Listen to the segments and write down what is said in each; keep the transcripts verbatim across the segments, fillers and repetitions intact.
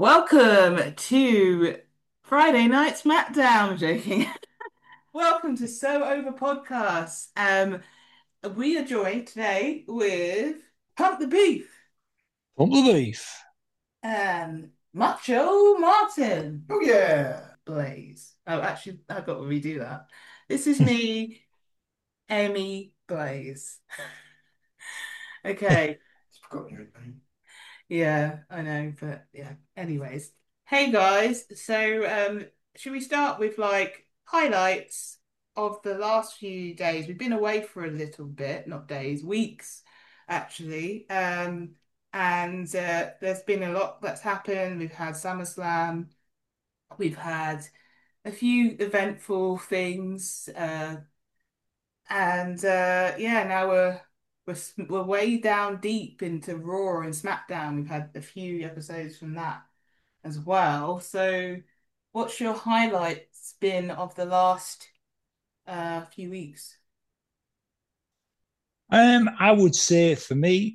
Welcome to Friday Night SmackDown. I'm joking. Welcome to So Over Podcast. Um, we are joined today with Pump the Beef, Pump the beef. um, Macho Martin, Oh yeah. Blaze. Oh, actually, I've got to redo that. This is me, Amy Blaze. Okay. Forgot your name. Yeah, I know, but yeah. Anyways, hey guys. So, um, should we start with like highlights of the last few days? We've been away for a little bit, not days, weeks, actually. Um, and uh, there's been a lot that's happened. We've had SummerSlam. We've had a few eventful things. Uh, and uh, yeah, now we're we're s- we're way down deep into Raw and SmackDown. We've had a few episodes from that as well. So, what's your highlights been of the last uh, few weeks? Um, I would say for me,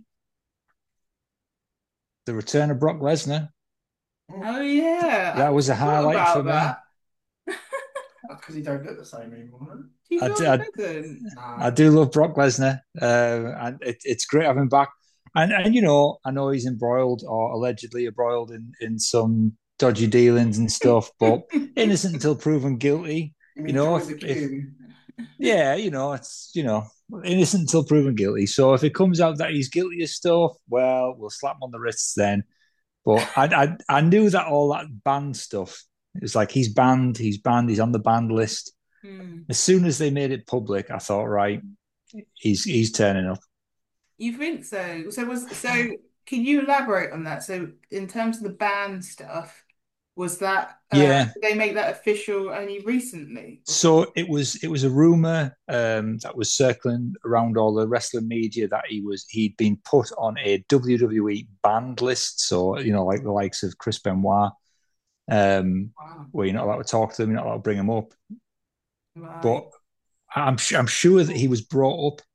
the return of Brock Lesnar. Oh yeah, I That was a forgot highlight for about me. that. That's because he don't look the same anymore. Huh? Do you I, feel d- he I, doesn't? I No. do love Brock Lesnar, uh, and it, it's great having him back. And and you know, I know he's embroiled or allegedly embroiled in in some dodgy dealings and stuff, but innocent until proven guilty. You You mean know, join if the if queue? yeah, you know, it's you know, innocent until proven guilty. So if it comes out that he's guilty of stuff, well, we'll slap him on the wrists then. But I, I, I knew that all that banned stuff. It was like he's banned, he's banned, he's on the banned list. Hmm. As soon as they made it public, I thought, right, he's he's turning up. You think so? So was so can you elaborate on that? So in terms of the band stuff, was that uh Yeah. did they make that official only recently? Or so? So it was it was a rumor um, that was circling around all the wrestling media that he was he'd been put on a W W E banned list. So you know, like the likes of Chris Benoit, um, Wow. where you're not allowed to talk to them, you're not allowed to bring them up. But Right. I'm I'm sure that he was brought up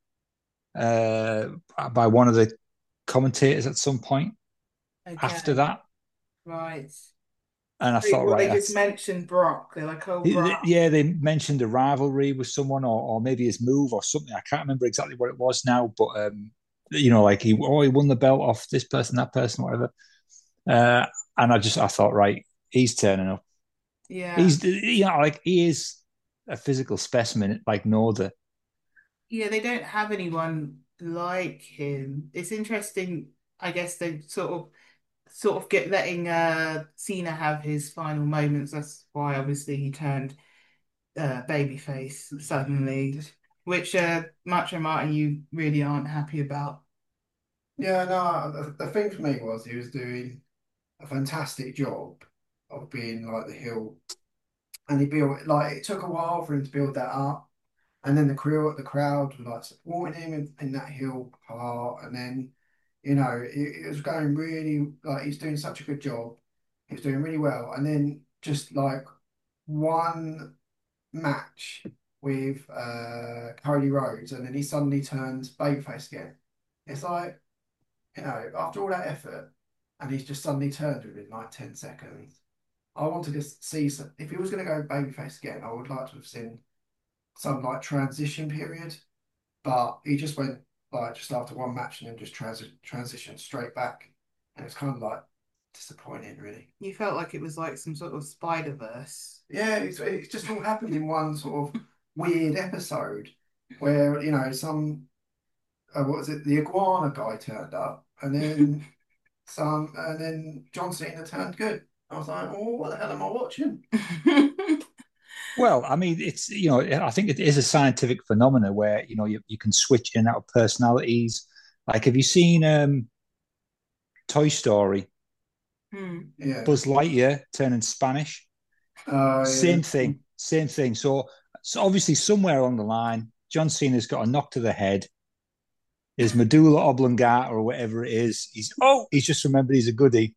uh, by one of the commentators at some point after Okay. that, Right. and I Wait, thought, well, right, they just that's mentioned Brock. They're like, oh, Brock. yeah. They mentioned a rivalry with someone, or, or maybe his move or something. I can't remember exactly what it was now, but um, you know, like he oh he won the belt off this person, that person, whatever. Uh, and I just I thought, right, he's turning up. Yeah. He's you know like he is a physical specimen like no other. Yeah, they don't have anyone like him. It's interesting. I guess they sort of sort of get letting uh Cena have his final moments. That's why obviously he turned uh babyface suddenly, which uh Macho Martin you really aren't happy about. Yeah, no, the, the thing for me was he was doing a fantastic job of being like the heel, and he built like it took a while for him to build that up, and then the crew, the crowd were like supporting him in, in that heel part, and then you know it, it was going really like he's doing such a good job, he was doing really well, and then just like one match with uh Cody Rhodes, and then he suddenly turns babyface again. It's like, you know, after all that effort, and he's just suddenly turned within like ten seconds. I wanted to see some, if he was going to go babyface again, I would like to have seen some like transition period, but he just went like just after one match and then just transi transitioned straight back. And it's kind of like disappointing, really. You felt like it was like some sort of Spider-Verse. Yeah, it's, it's just all happened in one sort of weird episode where, you know, some, uh, what was it, the iguana guy turned up, and then some, and then John Cena turned good. I was like, oh, what the hell am I watching? Well, I mean, it's you know, I think it is a scientific phenomenon where you know you, you can switch in and out of personalities. Like, have you seen um, Toy Story? Hmm. Yeah. Buzz Lightyear turning Spanish. Oh, Same yeah. thing, same thing. So, so obviously, somewhere along the line, John Cena's got a knock to the head. His medulla oblongata or whatever it is. He's oh, he's just remembered he's a goodie.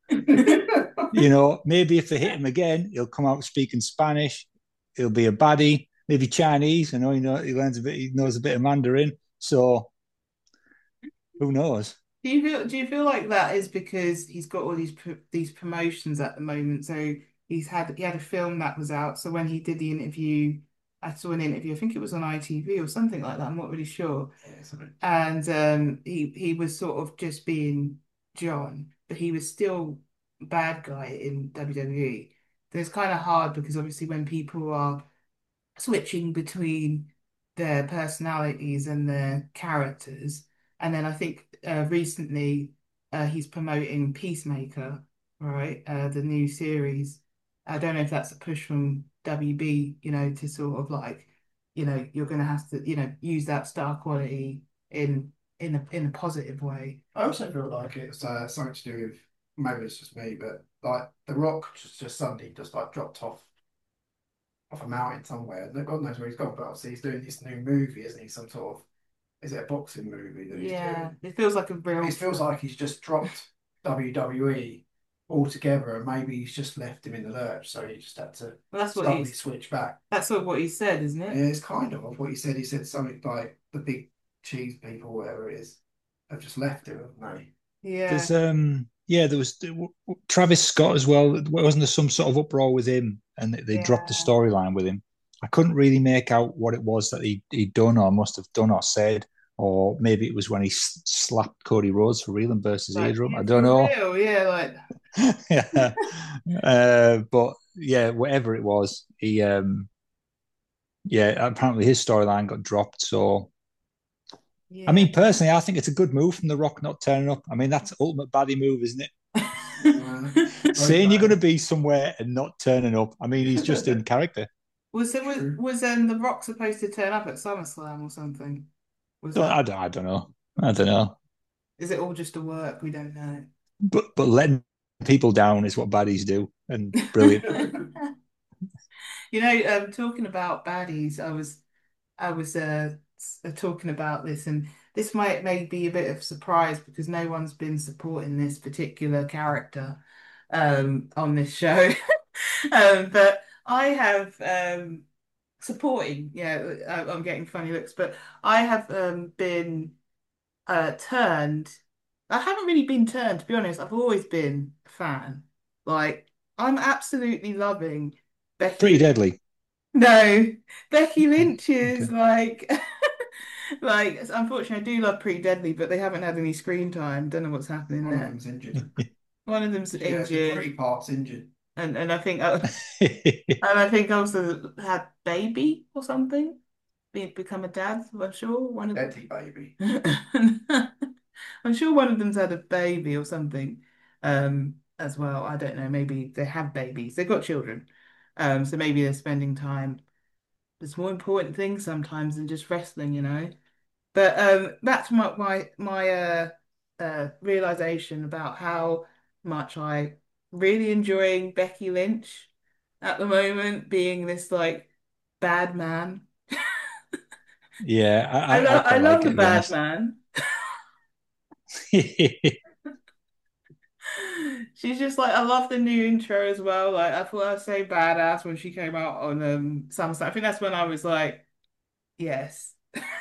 You know, maybe if they hit him again, he'll come out speaking Spanish. He'll be a baddie, maybe Chinese. I know he know he learns a bit. He knows a bit of Mandarin. So who knows? Do you feel do you feel like that is because he's got all these pro these promotions at the moment? So he's had he had a film that was out. So when he did the interview, I saw an interview. I think it was on I T V or something like that. I'm not really sure. Yeah, something. And um, he he was sort of just being John, but he was still a bad guy in W W E. So it's kind of hard because obviously when people are switching between their personalities and their characters. And then I think uh, recently uh, he's promoting Peacemaker, right? Uh, the new series. I don't know if that's a push from W B, you know, to sort of like, you know, you're going to have to, you know, use that star quality in in a in a positive way. I also feel like it's uh, something to do with maybe it's just me, but like The Rock just just suddenly just like dropped off off a mountain somewhere. And God knows where he's gone, but obviously he's doing this new movie, isn't he? Some sort of is it a boxing movie that he's Yeah, doing? it feels like a It real. feels like he's just dropped W W E altogether, and maybe he's just left him in the lurch, so he just had to Well, that's what suddenly he's. switch back. That's sort of what he said, isn't it? And it's kind of what he said. He said something like the big cheese people, whatever it is, have just left him, haven't they? Yeah. There's um yeah, there was Travis Scott as well. Wasn't there some sort of uproar with him, and they dropped the Yeah. storyline with him? I couldn't really make out what it was that he he'd done or must have done or said, or maybe it was when he slapped Cody Rhodes for real and burst his Like, eardrum. I you don't for know. real? Yeah, like Yeah, uh, but yeah, whatever it was, he um yeah, apparently his storyline got dropped. So I yeah. mean, personally, I think it's a good move from The Rock not turning up. I mean, that's ultimate baddie move, isn't it? Uh, very Saying you're going to bad. be somewhere and not turning up. I mean, he's just in character. Was it was True. was um The Rock supposed to turn up at SummerSlam or something? Was Don't, that I, don't, I don't know. I don't know. is it all just a work? We don't know. But but letting people down is what baddies do, and brilliant. You know, um, talking about baddies, I was I was uh, s- uh, talking about this, and this might may be a bit of surprise because no one's been supporting this particular character um, on this show. Um, but I have um, supporting. Yeah, I- I'm getting funny looks, but I have um, been uh, turned. I haven't really been turned, to be honest. I've always been a fan. Like, I'm absolutely loving Pretty Becky. deadly. No, Becky Lynch Okay. is like, like. Unfortunately, I do love Pretty Deadly, but they haven't had any screen time. Don't know what's happening One of there. them's injured. One of them's Yeah, the injured, pretty part's injured. and and I think uh, and I think also had baby or something. Be, become a dad. I'm sure one of. Deadly baby. I'm sure one of them's had a baby or something, um, as well. I don't know. Maybe they have babies. They've got children, um, so maybe they're spending time. There's more important things sometimes than just wrestling, you know. But um, that's my my my uh, uh, realization about how much I really enjoying Becky Lynch at the moment, being this like bad man. Yeah, I I, I, I love I quite love like the it, to be bad honest. man. She's just like I love the new intro as well. Like I thought I was so badass when she came out on um SummerSlam. I think that's when I was like, yes.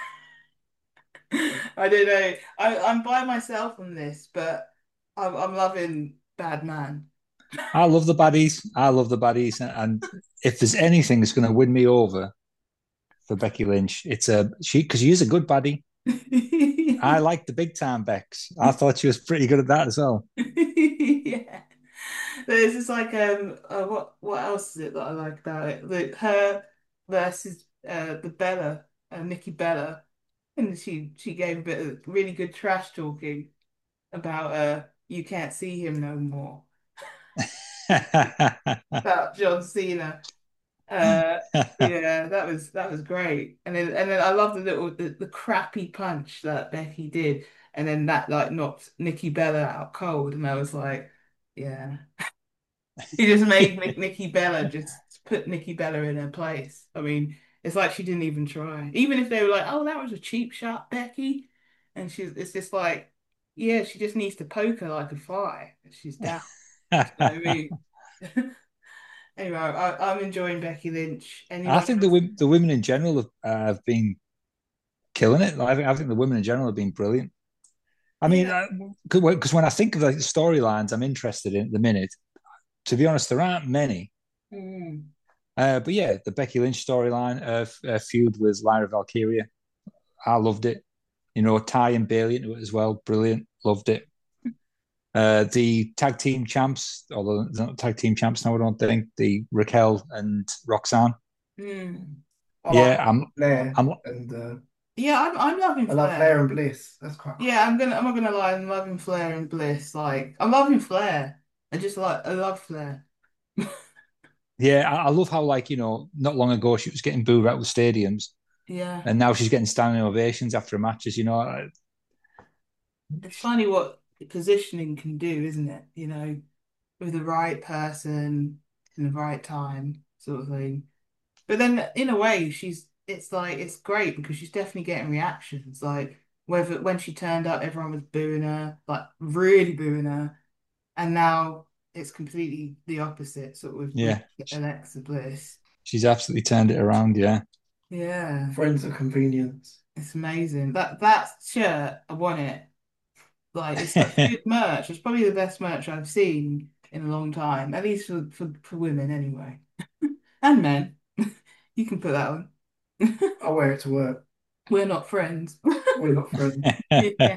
I don't know. I, I'm by myself on this, but I'm I'm loving Bad Man. I love the baddies. I love the baddies. And if there's anything that's going to win me over for Becky Lynch, it's a she because she is a good baddie. I like the big time Bex. I thought she was pretty good at that as well. Yeah. There's just like um uh, what what else is it that I like about it? The her versus uh the Bella, uh, Nikki Bella. And she she gave a bit of really good trash talking about uh you can't see him no more. About John Cena. Uh, yeah, that was that was great. And then and then I love the little the, the crappy punch that Becky did, and then that like knocked Nikki Bella out cold, and I was like, yeah, he just made Nick, Nikki Bella just put Nikki Bella in her place. I mean, it's like she didn't even try. Even if they were like, oh, that was a cheap shot, Becky, and she's it's just like, yeah, she just needs to poke her like a fly, and she's down. You know what I mean? Anyway, I, I'm enjoying Becky Lynch. I Anyone think the else? women, the women in general have, uh, have been killing it. I think I think the women in general have been brilliant. I mean, Yeah. because when I think of like, the storylines I'm interested in at the minute, to be honest, there aren't many. Mm. Uh, but yeah, the Becky Lynch storyline, uh, uh, feud with Lyra Valkyria, I loved it. You know, Ty and Bailey into it as well, brilliant, loved it. Uh, the tag team champs, although they're not tag team champs now, I don't think. The Raquel and Roxanne. Mm. I like Yeah, I'm, Flair I'm, and uh, Yeah, I'm I'm loving I love Flair Flair. and Bliss. That's quite cool. Yeah, I'm gonna I'm not gonna lie, I'm loving Flair and Bliss. Like I'm loving Flair. I just like I love Flair. yeah, I, I love how like you know, not long ago she was getting booed out of the stadiums, Yeah. and now she's getting standing ovations after matches. You know, It's funny what positioning can do, isn't it? You know, with the right person in the right time, sort of thing. But then in a way, she's it's like it's great because she's definitely getting reactions. Like whether when she turned up, everyone was booing her, like really booing her. And now it's completely the opposite, sort of with, with yeah, Alexa Bliss. she's absolutely turned it around. Yeah. Yeah, Friends of convenience. it's amazing. That that shirt, I want it. Like it's such good merch. It's probably the best merch I've seen in a long time, at least for for, for women anyway, and men. You can put that on. I wear it to work. We're not friends. We're not friends. Yeah.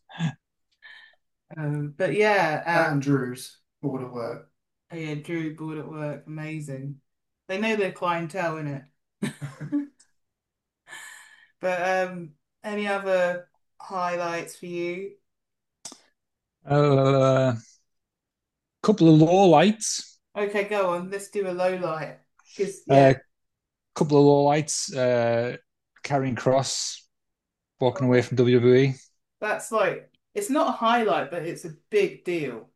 Um, but yeah, That um, and Drew's board at work. oh yeah, Drew board at work, amazing. They know their clientele, innit? But um, any other highlights for you? A uh, couple of low lights. Okay, go on. Let's do a low light. Because A yeah, uh, couple of low lights. Uh, Carrying Cross walking away from W W E. that's like it's not a highlight, but it's a big deal.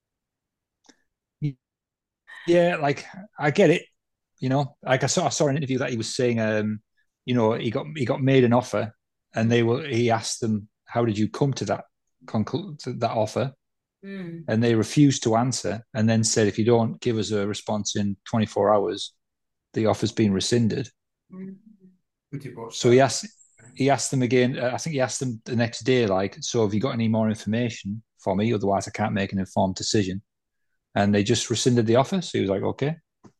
Yeah, like I get it. You know, like I saw, I saw an interview that he was saying, um, you know, he got he got made an offer, and they were he asked them, "How did you come to that conclude to that offer?" Mm. And they refused to answer, and then said, "If you don't give us a response in twenty-four hours, the offer's been rescinded." Mm. We did watch So he that. asked he asked them again. Uh, I think he asked them the next day, like, "So have you got any more information for me? Otherwise, I can't make an informed decision." And they just rescinded the offer. So he was like, "Okay,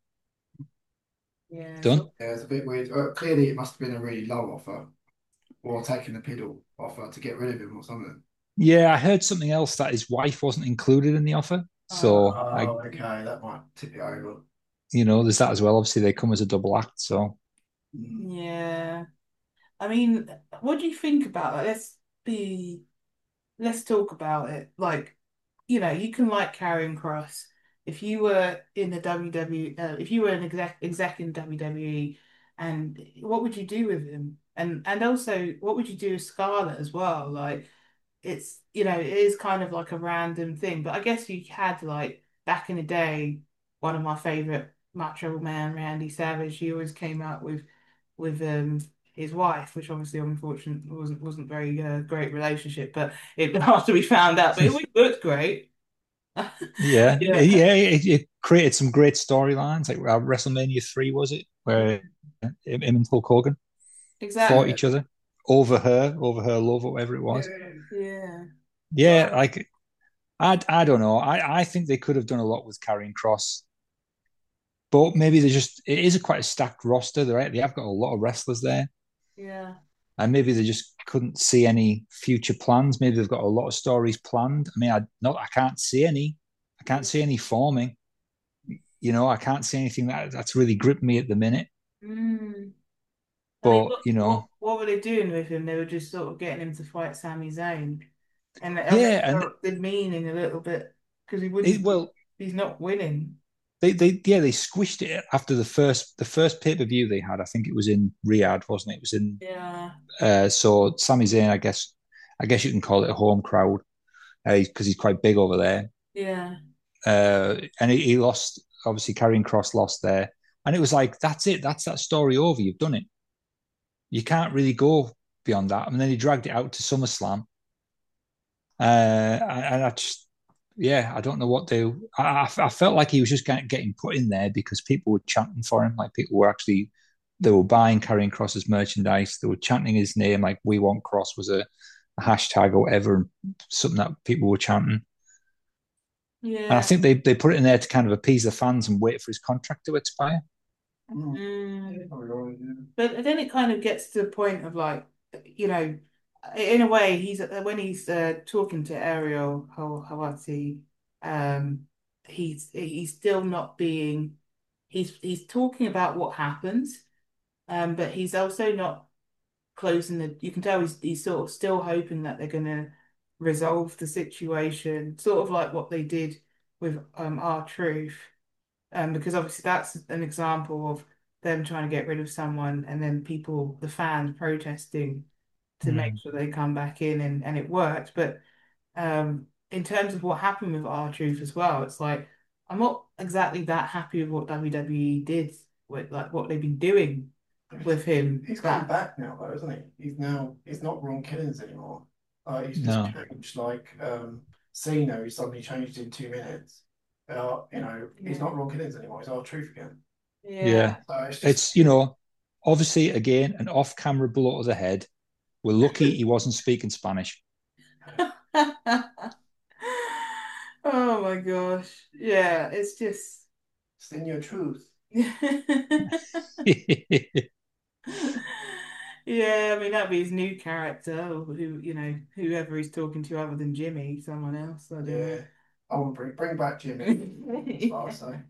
Yeah, done." so Yeah, it's a bit weird. Uh, clearly, it must have been a really low offer or taking a piddle offer to get rid of him or something. Yeah, I heard something else that his wife wasn't included in the offer. uh, So I, Oh, okay, that might tip it over. you know, there's that as well. Obviously, they come as a double act. So Mm. yeah. I mean, what do you think about that? Let's be let's talk about it. Like, you know, you can like Karrion Kross. If you were in the W W, uh, if you were an exec exec in W W E, and what would you do with him? And and also, what would you do with Scarlett as well? Like, it's you know, it is kind of like a random thing. But I guess you had like back in the day, one of my favorite Macho Man, Randy Savage. He always came out with with um his wife, which obviously unfortunately wasn't wasn't very uh, great relationship, but it after we found out, but it always looked great. yeah, Yeah, yeah, it, it created some great storylines. Like uh, WrestleMania three was it, where him, him and Hulk Hogan fought exactly. Yeah, each other over her, over her love, or whatever it was. yeah. Yeah. Yeah, Well, like I, I don't know. I, I think they could have done a lot with Karrion Cross, but maybe they just it is a quite a stacked roster. They're right. They have got a lot of wrestlers there. yeah. And maybe they just couldn't see any future plans. Maybe they've got a lot of stories planned. I mean, I not I can't see any. I can't see any forming. You know, I can't see anything that that's really gripped me at the minute. Mm. I mean, But what you what know, what were they doing with him? They were just sort of getting him to fight Sami Zayn, and I guess yeah, and the meaning a little bit because he it, wouldn't. well, He's not winning. they they yeah they squished it after the first the first pay per view they had. I think it was in Riyadh, wasn't it? It was in Yeah, uh, so Sami Zayn. I guess I guess you can call it a home crowd because uh, he's quite big over there. yeah. Uh, and he, he lost. Obviously, Karrion Cross lost there, and it was like that's it. That's that story over. You've done it. You can't really go beyond that. And then he dragged it out to SummerSlam, uh, and I just, yeah, I don't know what they. I, I felt like he was just getting put in there because people were chanting for him. Like people were actually, they were buying Karrion Cross's merchandise. They were chanting his name. Like "We Want Cross" was a, a hashtag or whatever, something that people were chanting. And I Yeah. think they, they put it in there to kind of appease the fans and wait for his contract to expire. Mm. But then it kind of gets to the point of like, you know, in a way, he's when he's uh, talking to Ariel Haw- Hawati, um, he's he's still not being he's he's talking about what happens, um, but he's also not closing the. You can tell he's he's sort of still hoping that they're going to resolve the situation, sort of like what they did with um R-Truth, um, because obviously that's an example of them trying to get rid of someone and then people, the fans protesting to make Mm. sure they come back in and, and it worked. But um, in terms of what happened with R-Truth as well, it's like I'm not exactly that happy with what W W E did with like what they've been doing with him. He's That come back now, though, isn't he? He's now he's not Ron Killings anymore. Uh, he's just No. changed, like um, Cena. He suddenly changed in two minutes. Uh, you know, he's yeah, not Ron Killings anymore. He's R-Truth again. yeah. Yeah. So it's just It's, you know, obviously, again, an off camera blow to the head. We're lucky he wasn't speaking Spanish. Oh my gosh. Yeah, it's just in your truth. yeah, I mean that'd be his new character, or who you know, whoever he's talking to other than Jimmy, someone else. I don't know. Yeah. I want to bring bring back Jimmy. That's what I Yeah. say.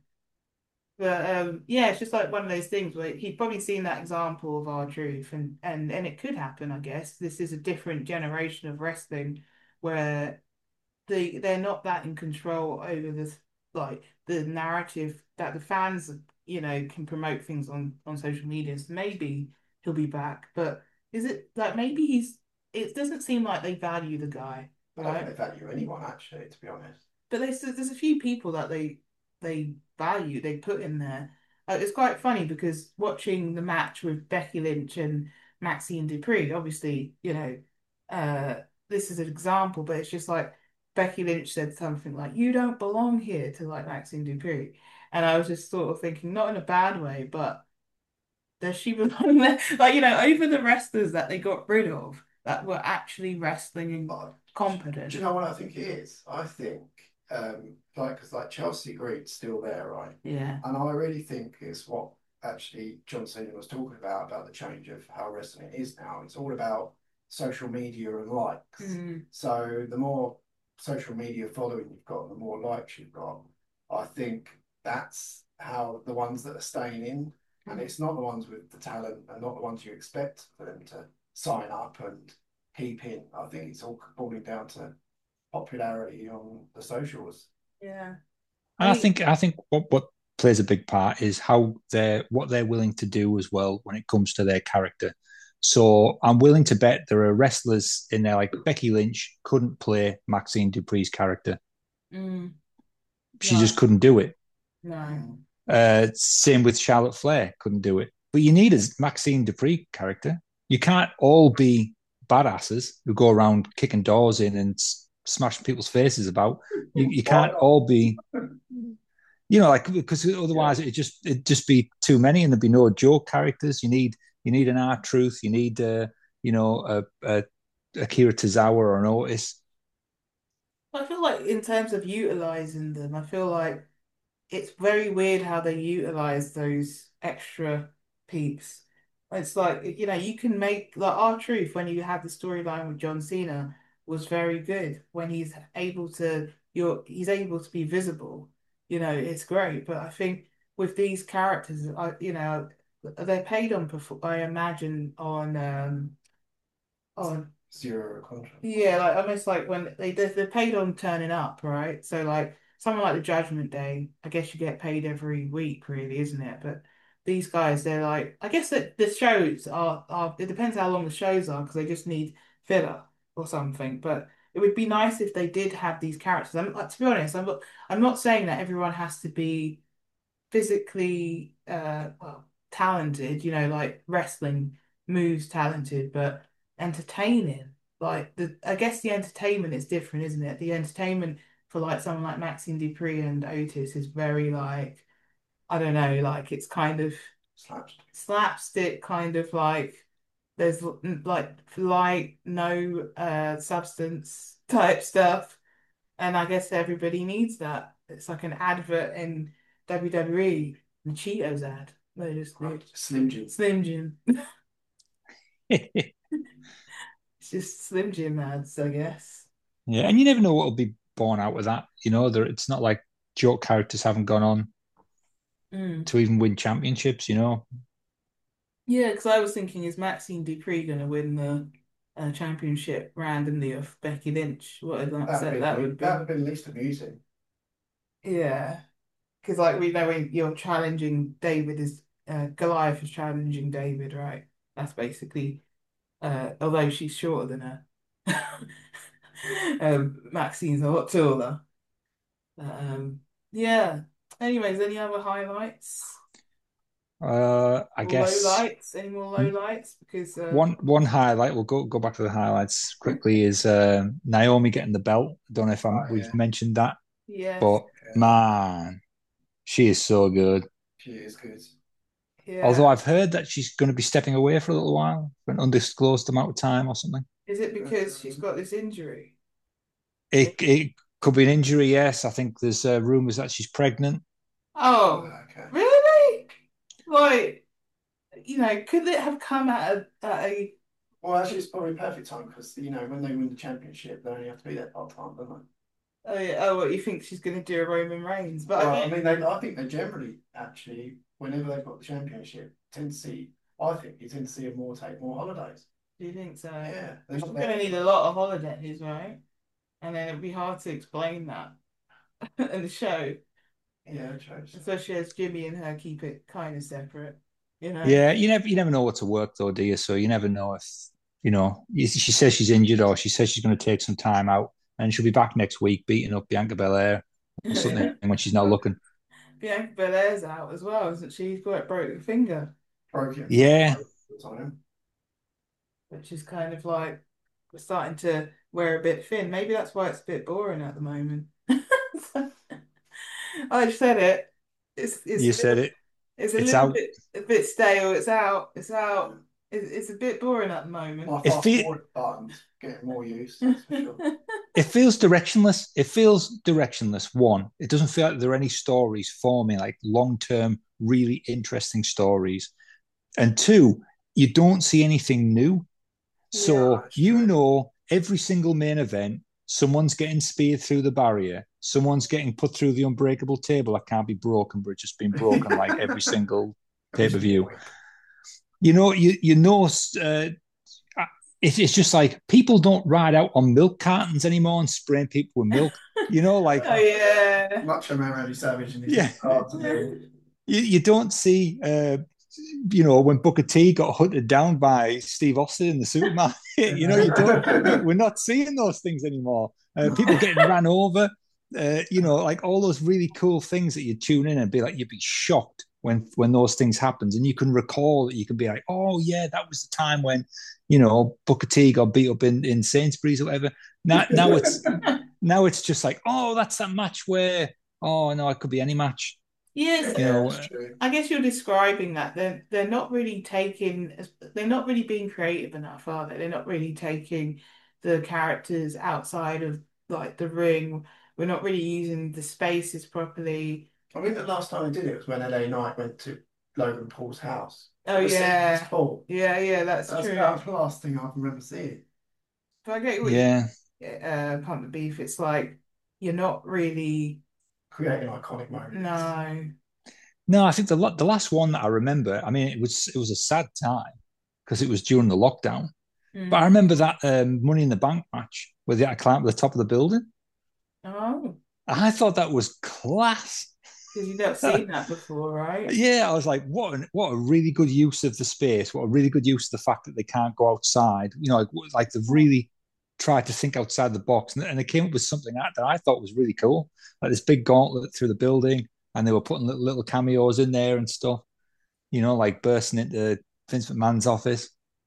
But um, yeah, it's just like one of those things where he'd probably seen that example of R-Truth, and and and it could happen, I guess. This is a different generation of wrestling where they they're not that in control over this like the narrative that the fans you know can promote things on on social media. So maybe he'll be back, but is it like maybe he's it doesn't seem like they value the guy, I don't think right? they value anyone actually, to be honest. But there's there's a few people that they they value, they put in there. Uh, it's quite funny because watching the match with Becky Lynch and Maxine Dupree, obviously, you know, uh, this is an example, but it's just like Becky Lynch said something like, "You don't belong here" to like Maxine Dupree, and I was just sort of thinking, not in a bad way, but does she belong there? Like, you know, over the wrestlers that they got rid of that were actually wrestling and But competent. do you know what I think it is? I think um like because like Chelsea Green's still there, right? Yeah. And I really think it's what actually John Cena was talking about about the change of how wrestling is now. It's all about social media and likes. Mm. So the more social media following you've got, the more likes you've got. I think that's how the ones that are staying in, and it's not the ones with the talent and not the ones you expect for them to sign up and keep in. I think it's all boiling down to popularity on the socials. Yeah. I I mean, think I think what, what plays a big part is how they're what they're willing to do as well when it comes to their character. So I'm willing to bet there are wrestlers in there like Becky Lynch couldn't play Maxine Dupree's character. mm, She no, just couldn't do it. no. Mm. Uh, same with Charlotte Flair, couldn't do it. But you need a Maxine Dupree character. You can't all be badasses who go around kicking doors in and s- smashing people's faces about. You you Why can't not? all be, you know, like because Yeah. otherwise it just it'd just be too many and there'd be no joke characters. You need you need an R-Truth. You need uh, you know a, a Akira Tozawa or an Otis. I feel like in terms of utilizing them, I feel like it's very weird how they utilize those extra peeps. It's like, you know, you can make like R-Truth when you have the storyline with John Cena was very good when he's able to you're he's able to be visible. You know, it's great. But I think with these characters, I you know, they're paid on perfor- I imagine on um on Zero contract. yeah, like almost like when they they're, they're paid on turning up, right? So like someone like the Judgment Day, I guess you get paid every week, really, isn't it? But these guys, they're like, I guess that the shows are are it depends how long the shows are because they just need filler or something. But it would be nice if they did have these characters. I'm like, to be honest, I'm not, I'm not saying that everyone has to be physically uh well talented, you know, like wrestling moves talented, but entertaining. Like the I guess the entertainment is different, isn't it? The entertainment for like someone like Maxine Dupree and Otis is very like I don't know, like it's kind of Slapstick. slapstick, kind of like There's l- like light, no uh substance type stuff, and I guess everybody needs that. It's like an advert in W W E, the Cheetos ad. They just do Slim Jim. Slim Jim. It's just Slim Jim ads, I guess. Yeah, and you never know what will be born out of that. You know, there it's not like joke characters haven't gone on Mm. to even win championships. You know, Yeah, because I was thinking, is Maxine Dupree going to win the uh, championship randomly off Becky Lynch? What an upset That'd that be would that be. would be the least amusing. Yeah, because like we know when you're challenging David is uh, Goliath is challenging David, right? That's basically uh, although she's shorter than her. um, Maxine's a lot taller. Um, yeah. Anyways, any other highlights? uh, I Or low guess lights? Any more low lights? Because uh, one one highlight. We'll go go back to the highlights quickly. Is uh, Naomi getting the belt? I don't know if I'm, Oh we've yeah, mentioned that, yes, but yeah, man, she is so good. she is good. Although yeah. I've heard that she's going to be stepping away for a little while, for an undisclosed amount of time or something. Is it because she's Um, got this injury? It it could be an injury. Yes, I think there's uh, rumors that she's pregnant. Oh, okay. really? Like, you know, could it have come at a, at a Well, actually, it's probably perfect time because you know when they win the championship, they only have to be there part time, don't they? oh, yeah, oh, what you think she's going to do a Roman Reigns? But I Well, I get, mean, they I think they generally actually, whenever they've got the championship, tend to see. I think you tend to see them more take more holidays. do you think so? Yeah, they're She's not going to there. need a lot of holidays, right? And then it'd be hard to explain that in the show, Yeah, true. especially as Jimmy and her keep it kind of separate, you know? Yeah, you never you never know what to work though, do you? So you never know if you know. She says she's injured, or she says she's going to take some time out, and she'll be back next week beating up Bianca Belair or something when she's not looking. Bianca Belair's out as well, isn't she? She's got a broken finger, Broken for Yeah, most of the time. which is kind of like we're starting to wear a bit thin. Maybe that's why it's a bit boring at the moment. I said it. It's it's you a said little it. it's a It's little out. bit a bit stale. It's out. It's out. It's, it's a bit boring at the moment. My It fast fe- forward button's getting more use, that's for sure. it feels directionless. It feels directionless. One, it doesn't feel like there are any stories forming, like long term, really interesting stories. And two, you don't see anything new. Yeah. Oh, So that's you true. know every single main event, someone's getting speared through the barrier, someone's getting put through the unbreakable table that can't be broken, but it's just been broken like every single pay Every per single view. week. You know, you you know, uh, it's it's just like people don't ride out on milk cartons anymore and spraying people with milk. You know, like Oh yeah. Macho Man Randy Savage and his yeah, cards and everything. you, you don't see. Uh, you know, when Booker T got hunted down by Steve Austin in the supermarket, you know, you don't, we, we're not seeing those things anymore. Uh, people getting ran over, uh, you know, like all those really cool things that you tune in and be like, you'd be shocked when when those things happens, and you can recall that you can be like, oh yeah, that was the time when, you know, Booker T got beat up in in Sainsbury's or whatever. Now now it's now it's just like, oh, that's that match where, oh no, it could be any match, Yes, you Yeah, know. that's true. I guess you're describing that. They're they're not really taking they're not really being creative enough, are they? They're not really taking the characters outside of like the ring. We're not really using the spaces properly. I think the last time I did it was when L A Knight went to Logan Paul's house. Oh The scene was yeah. full. Yeah, yeah, that's That's true. about the last thing I can remember seeing. If I get what you Yeah. uh pump the beef, it's like you're not really Creating iconic moments. no. No, I think the the last one that I remember, I mean, it was it was a sad time because it was during the lockdown. But I Mm. remember that um, Money in the Bank match where they had to climb to the top of the building. Oh, I thought that was class. because you've not seen that before, right? Yeah, I was like, what an, what a really good use of the space. What a really good use of the fact that they can't go outside. You know, like, like they've really tried to think outside the box, and, and they came up with something that, that I thought was really cool, like this big gauntlet through the building, and they were putting little, little cameos in there and stuff. You know, like bursting into Vince McMahon's office.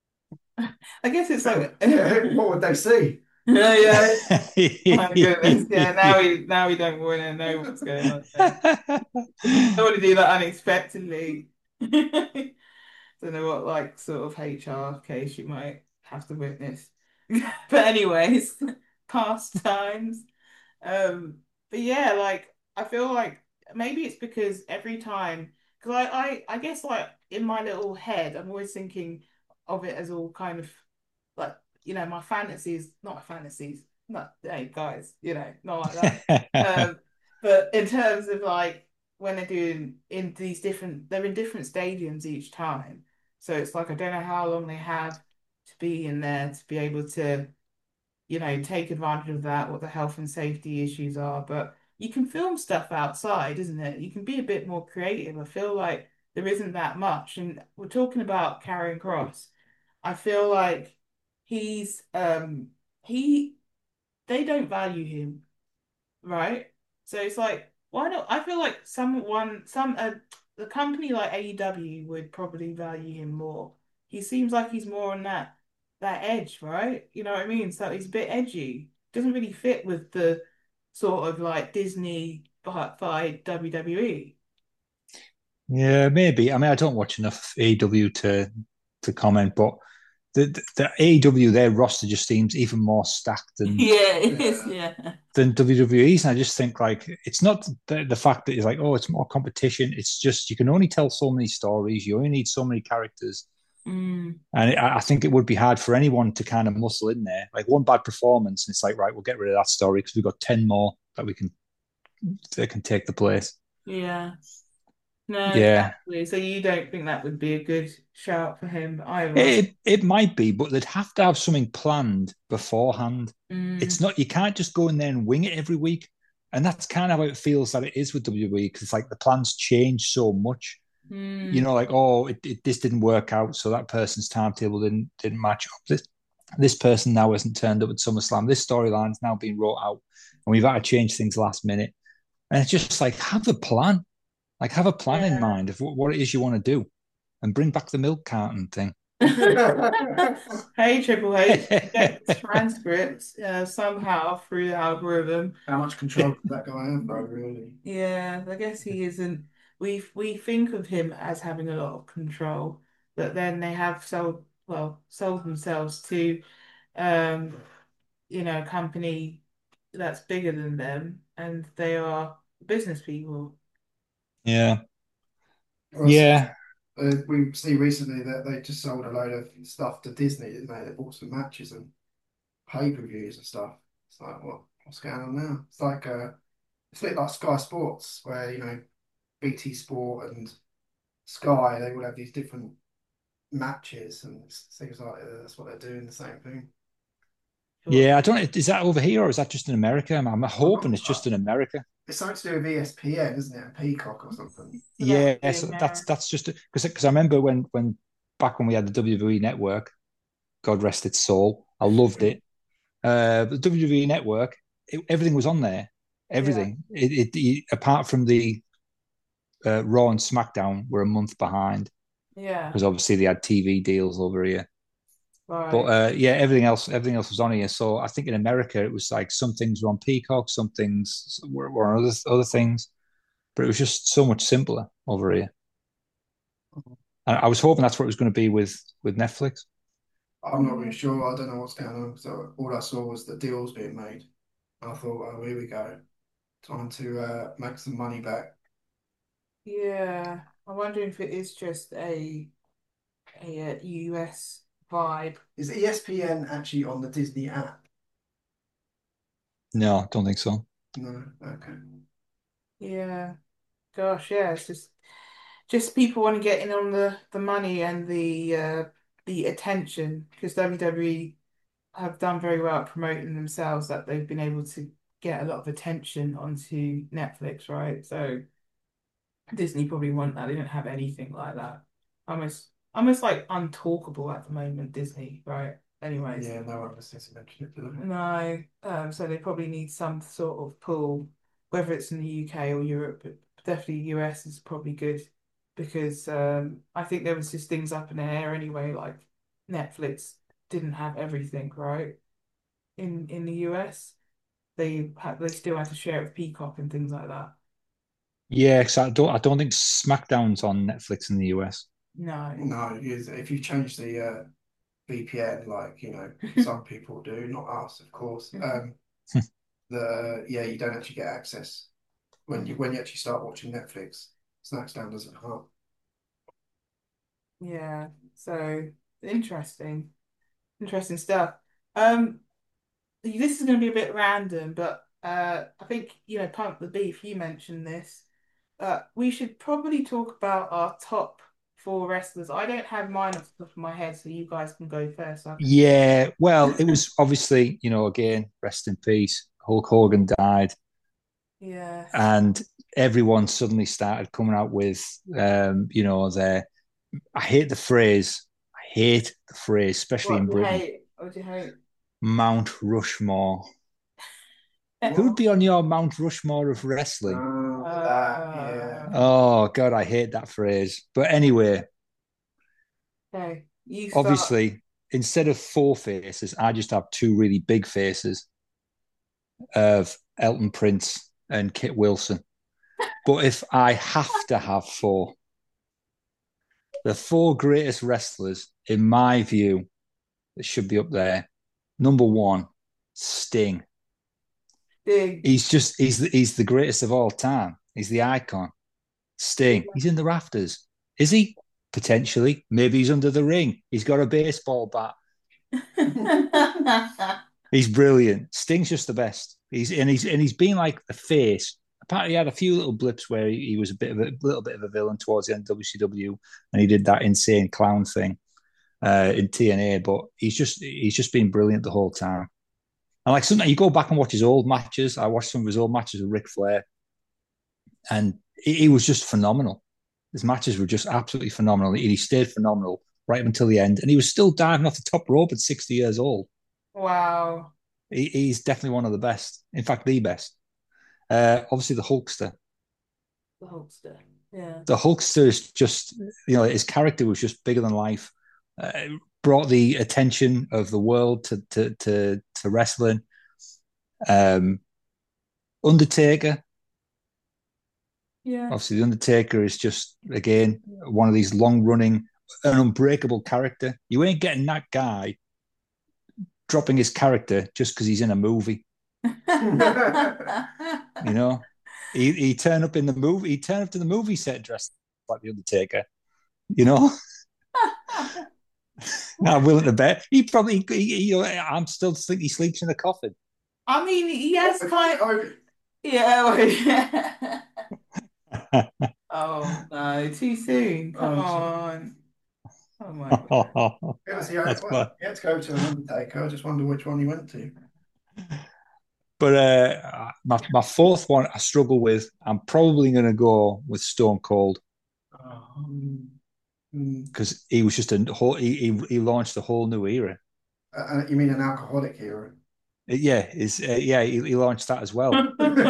I guess it's like Yeah, what would they see? yeah, yeah. My goodness, yeah. Now we now we don't want to know what's going on there. I don't want to do that unexpectedly. Don't know what like sort of H R case you might have to witness. But anyways, past times. Um, but yeah, like I feel like maybe it's because every time, because I, I, I guess like in my little head, I'm always thinking of it as all kind of like, you know, my fantasies, not my fantasies, not, hey guys, you know, not like that. Um, but in terms of like when they're doing in these different, they're in different stadiums each time. So it's like I don't know how long they have to be in there to be able to you know, take advantage of that, what the health and safety issues are. But you can film stuff outside, isn't it? You can be a bit more creative. I feel like there isn't that much. And we're talking about Karrion Cross. I feel like he's um he they don't value him, right? So it's like, why not? I feel like someone, some uh, the company like A E W would probably value him more. He seems like he's more on that that edge, right? You know what I mean? So he's a bit edgy. Doesn't really fit with the sort of like Disney by, by W W E. Yeah, maybe. I mean, I don't watch enough A E W to to comment, but the, the, the A E W, their roster just seems even more stacked than Yeah, it is. Yeah. Yeah. than W W E's. And I just think like it's not the, the fact that it's like, oh, it's more competition. It's just you can only tell so many stories. You only need so many characters. Mm, And I, I think it would be hard for anyone to kind of muscle in there. Like one bad performance, and it's like, right, we'll get rid of that story because we've got ten more that we can that can take the place. yeah. No, Yeah. exactly. So you don't think that would be a good shout for him either? It it might be, but they'd have to have something planned beforehand. Mm, It's not you can't just go in there and wing it every week. And that's kind of how it feels that it is with W W E because it's like the plans change so much. You mm. know, like oh, it, it, this didn't work out, so that person's timetable didn't didn't match up. This this person now hasn't turned up at SummerSlam. This storyline's now been wrote out, and we've had to change things last minute. And it's just like have a plan, like have a plan in Yeah. mind of what, what it is you want to do, and bring back the milk carton thing. Hey, Triple H, you get transcripts uh, somehow through the algorithm. How much control does that guy have, though, really? Yeah, I guess he isn't. We we think of him as having a lot of control, but then they have sold well sold themselves to um you know a company that's bigger than them, and they are business people. Yeah, Well, so, yeah, uh, we see recently that they just sold a load of stuff to Disney, didn't they? They bought some matches and pay-per-views and stuff. It's like, what, what's going on now? It's like uh, it's a bit like Sky Sports, where you know B T Sport and Sky, they all have these different matches, and it seems like uh, that's what they're doing, the same thing. Sure. yeah. I don't. Is that over here or is that just in America? I'm, I'm I'm hoping not, it's uh, just in America. it's something to do with E S P N, isn't it? And Peacock or something. So that would Yeah, be so that's America. that's just because because I remember when when back when we had the W W E network, God rest its soul, I loved it. Uh, the W W E network, it, everything was on there. Yeah, Everything. It, it, it apart from the uh, Raw and SmackDown were a month behind yeah, because obviously they had T V deals over here. But right. uh, yeah, everything else, everything else was on here. So I think in America it was like some things were on Peacock, some things were, were on other other things, but it was just so much simpler over here. And I was hoping that's what it was going to be with with Netflix. I'm not really sure. I don't know what's going on. So all I saw was the deals being made. I thought, oh, here we go, trying to uh, make some money back. Yeah, I'm wondering if it is just a a, uh U S vibe. Is E S P N actually on the Disney app? No, don't think so. No. Okay. Yeah, gosh, yeah, it's just just people want to get in on the the money and the uh the attention because W W E have done very well at promoting themselves that they've been able to get a lot of attention onto Netflix, right? So Disney probably want that. They don't have anything like that. Almost almost like untalkable at the moment, Disney, right? Anyways. Yeah, no one listens to mention it, do they? No, um, so they probably need some sort of pull, whether it's in the U K or Europe, but definitely U S is probably good because um, I think there was just things up in the air anyway, like Netflix didn't have everything, right? In in the U S, they had they still had to share it with Peacock and things like that. Yeah, because I don't I don't think SmackDown's on Netflix in the U S. No. No, is if you change the uh, V P N, like you know, some people do, not us, of course. Um, the yeah, you don't actually get access when you when you actually start watching Netflix. Snackdown doesn't help. Yeah. So interesting, interesting stuff. Um, this is going to be a bit random, but uh, I think you know, Pump the Beef. You mentioned this. Uh, we should probably talk about our top four wrestlers. I don't have mine off the top of my head, so you guys can go first. I can. Yeah, well, it was obviously, you know, again, rest in peace. Hulk Hogan died, Yes. and everyone suddenly started coming out with, um, you know, their. I hate the phrase. I hate the phrase, especially What in do you Britain. hate? What do you hate? Mount Rushmore. Who'd What? be on your Mount Rushmore of wrestling? Uh, that yeah. Uh, Oh God, I hate that phrase. But anyway, okay, you start. obviously, instead of four faces, I just have two really big faces of Elton Prince and Kit Wilson. But if I have to have four, the four greatest wrestlers, in my view, that should be up there. Number one, Sting. Big. He's just he's the, he's the greatest of all time. He's the icon. Sting. He's in the rafters. Is he? Potentially. Maybe he's under the ring. He's got a baseball bat. He's brilliant. Sting's just the best. He's and he's and he's been like the face. Apparently, he had a few little blips where he, he was a bit of a little bit of a villain towards the end of W C W, and he did that insane clown thing uh, in T N A. But he's just he's just been brilliant the whole time. And like sometimes you go back and watch his old matches. I watched some of his old matches with Ric Flair, and he, he was just phenomenal. His matches were just absolutely phenomenal. And he stayed phenomenal right up until the end, and he was still diving off the top rope at sixty years old. Wow. He, he's definitely one of the best. In fact, the best. Uh, obviously, the Hulkster. The Hulkster. Yeah. The Hulkster is just, you know, his character was just bigger than life. Uh, brought the attention of the world to to to, to wrestling. Um, Undertaker. Yeah. Obviously, the Undertaker is just again one of these long running, an unbreakable character. You ain't getting that guy dropping his character just because he's in a movie. You know, he he turned up in the movie. He turned up to the movie set dressed like the Undertaker. You know, now I'm willing to bet he probably. He, he, I'm still think he sleeps in a coffin. I mean, he has kind. Oh, Yeah. well, yeah. Oh no, too soon. Come oh, sorry. on. Oh my God. It was the only That's one. fun. He had to go to an Undertaker. I just wonder which one he went to. But uh, my my fourth one I struggle with. I'm probably going to go with Stone Cold Um, mm, because he was just a whole. He, he he launched a whole new era. uh, you mean an alcoholic hero? Yeah, is uh, yeah he, he launched that as well.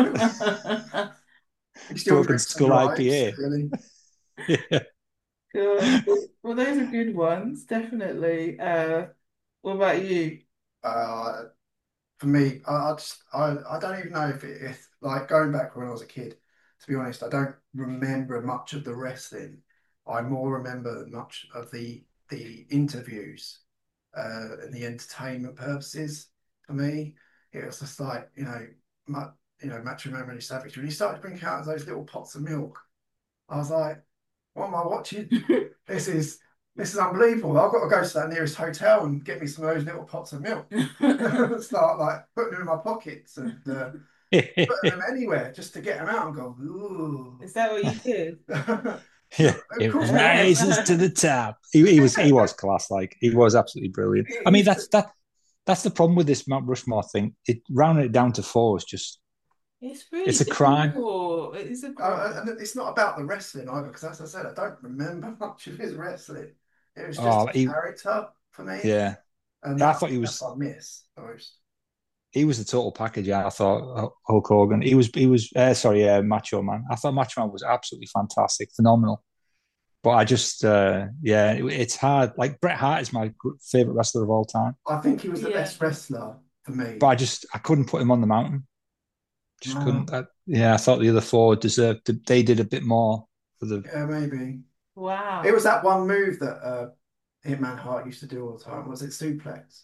He still Broken drinks and Skull drives, I P A. really. Yeah. Good. Well, those are good ones, definitely. Uh, what about you? Uh, for me, I, I just I, I don't even know if it if like going back when I was a kid, to be honest, I don't remember much of the wrestling. I more remember much of the the interviews uh and the entertainment purposes for me. It was just like, you know, my, you know, Match Memory Savage. When he started bringing out those little pots of milk, I was like, what am I watching? This is this is unbelievable. I've got to go to that nearest hotel and get me some of those little pots of milk. Start like putting them in my pockets and uh, putting them anywhere just to get them out and go, ooh. Is that what you did? Yeah, Of it course it rises to the top. He, he was he was class. Like he was absolutely brilliant. I mean, is. that's that that's the problem with this Mount Rushmore thing. It rounding it down to four is just It's really it's a crime. difficult. It is a Uh, crime. and it's not about the wrestling either, because as I said, I don't remember much of his wrestling. It was just Oh, his he character for me, yeah. and I I thought he think that's was what I miss most. he was the total package. I thought Hulk Hogan. He was he was uh, sorry, uh, Macho Man. I thought Macho Man was absolutely fantastic, phenomenal. But I just uh, yeah, it, it's hard. Like Bret Hart is my favorite wrestler of all time, I think he was the Yeah. best wrestler for but me. I just I couldn't put him on the mountain. Just No, couldn't. I, yeah, I thought the other four deserved. To, they did a bit more for the. yeah, maybe. It Wow. was that one move that uh, Hitman Hart used to do all the time. Was it suplex?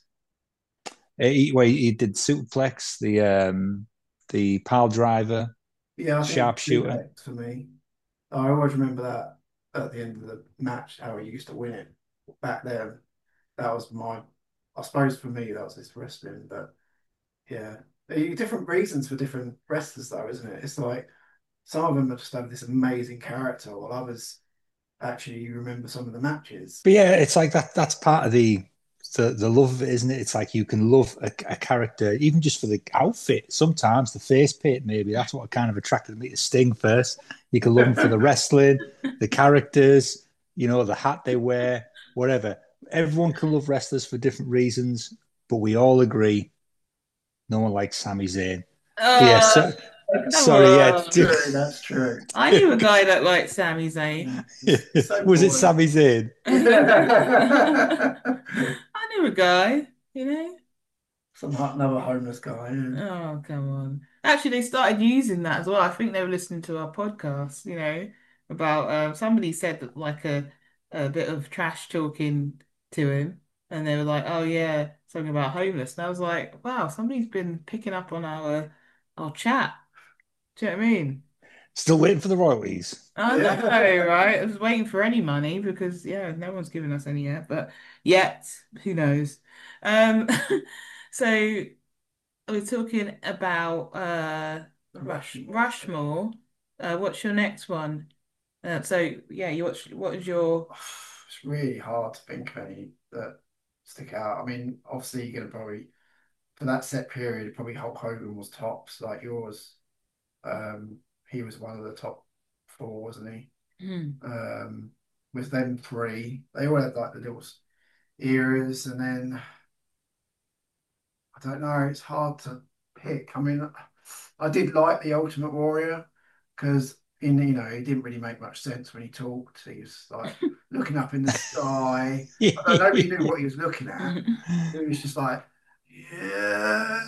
He, well, he did Superplex, the um, the pile driver, Yeah, I think it was sharpshooter. suplex for me. I always remember that at the end of the match, how he used to win it back then. That was my, I suppose for me, that was his wrestling. But yeah, different reasons for different wrestlers, though, isn't it? It's like some of them have just have this amazing character, while others actually you remember some of the matches. But yeah, it's like that. That's part of the the, the love of it, isn't it? It's like you can love a, a character even just for the outfit. Sometimes the face paint, maybe that's what kind of attracted me to Sting first. You can love him for the wrestling, the characters, you know, the hat they wear, whatever. Everyone can love wrestlers for different reasons, but we all agree no one likes Sami Zayn. But yeah, Oh, so, come sorry, yeah. on. True, that's true. I knew a guy that liked Sami Zayn. It's, it's so Was it boring. Sami Zayn? I knew a guy, you know? Some another homeless guy. Yeah. Oh, come on. Actually, they started using that as well. I think they were listening to our podcast, you know, about uh, somebody said that like a a bit of trash talking to him, and they were like, "Oh yeah, something about homeless." And I was like, "Wow, somebody's been picking up on our our chat." Do you know what I mean? Still waiting for the royalties. I know, Yeah. right? I was waiting for any money because yeah, no one's given us any yet, but yet, who knows? Um, so. We're talking about uh Rush Rushmore. Rushmore. Uh, what's your next one? Uh, so yeah, you watch. What is your? It's really hard to think of any that stick out. I mean, obviously you're gonna probably for that set period, probably Hulk Hogan was tops like yours. Um, he was one of the top four, wasn't he? Hmm. Um, with them three, they all had like the little eras, and then I don't know. It's hard to pick. I mean, I did like the Ultimate Warrior because in you know it didn't really make much sense when he talked. He was like looking up in the sky. I don't, nobody knew what he was looking at. It was just like, yeah.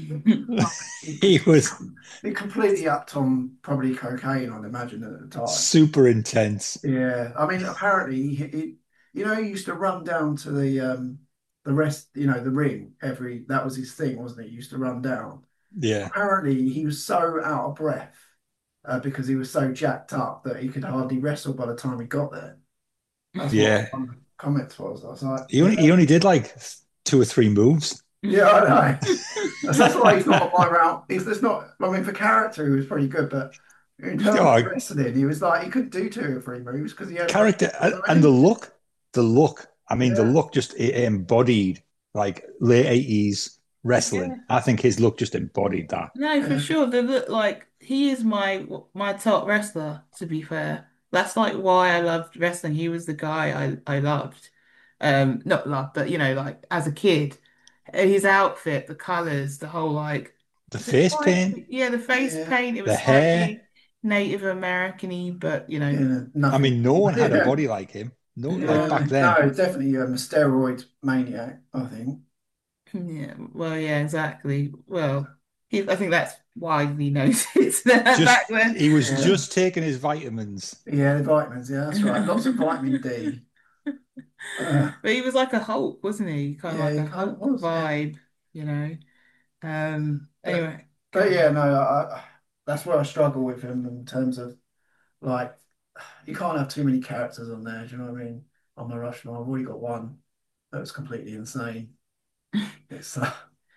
He, He was he completely upped on probably cocaine, I'd imagine at the time. super intense. Yeah, I mean, apparently, he, he, you know, he used to run down to the um the rest, you know, the ring every. That was his thing, wasn't it? He used to run down. Yeah. Apparently, he was so out of breath uh, because he was so jacked up that he could hardly wrestle by the time he got there. That's what Yeah. one of the comments was. I was like, He yeah, only he only did like two or three moves. yeah, I know. That's, that's why he's not on my route. He's just not. I mean, for character, he was pretty good, but in terms of Oh, wrestling, he was like he couldn't do two or three moves because he had no character and the ability. look, the look. I mean, the Yeah, look just it embodied like late eighties wrestling. Yeah. I think his look just embodied that. No, for yeah, sure. They look like he is my my top wrestler, to be fair. That's like why I loved wrestling. He was the guy I, I loved. Um, not loved, but you know, like as a kid. His outfit, the colours, the whole like The is it face paint, slightly yeah, the face yeah, paint, it the was hair. slightly Native American-y, but you know, yeah. I Nothing. mean, no one had a Yeah, body like him. No, like yeah. back no. then. No, definitely um, a steroid maniac. I think. Yeah, well, yeah, exactly. Well, he, I think that's widely noted back Just then. he was Yeah, just taking his vitamins. yeah. The vitamins. Yeah, that's right. Lots of vitamin D. Uh, But he was like a Hulk, wasn't he? Kind of yeah, like he a kind of Hulk was. Yeah, vibe, you know. Um, but anyway, go but yeah, on. no. I, I- that's where I struggle with him in terms of like you can't have too many characters on there. Do you know what I mean? On my Rushmore, I've already got one that was completely insane. It's uh,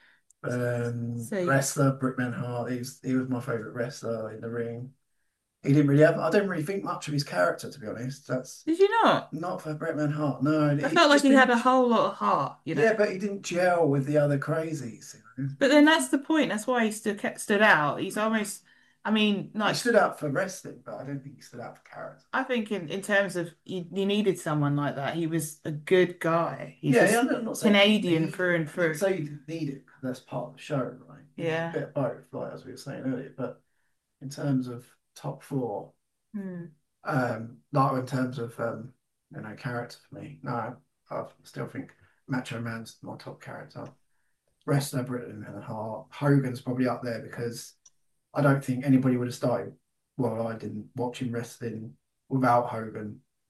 um, So, wrestler Brickman Hart. He's he was my favorite wrestler in the ring. He didn't really have. I don't really think much of his character, to be honest. That's did you not? not for Bretman Hart. No, I he felt like just he had didn't. a whole lot of heart, you know. Yeah, but he didn't gel with the other crazies. You know? But then that's the point. That's why he stood stood out. He's almost, I mean, He like stood out for wrestling, but I don't think he stood out for character. I think in, in terms of you, you needed someone like that. He was a good guy. He's Yeah, yeah, just I'm not saying he didn't Canadian need. through and I didn't through. say he didn't need it because that's part of the show, right? You need a Yeah. bit of both, like as we were saying earlier. But in terms of top four, Hmm. um, like in terms of um, you know, character for me, no, I still think Macho Man's my top character. Wrestler, Britain and Hart. Hogan's probably up there because I don't think anybody would have started. Well, I didn't watching wrestling without Hogan.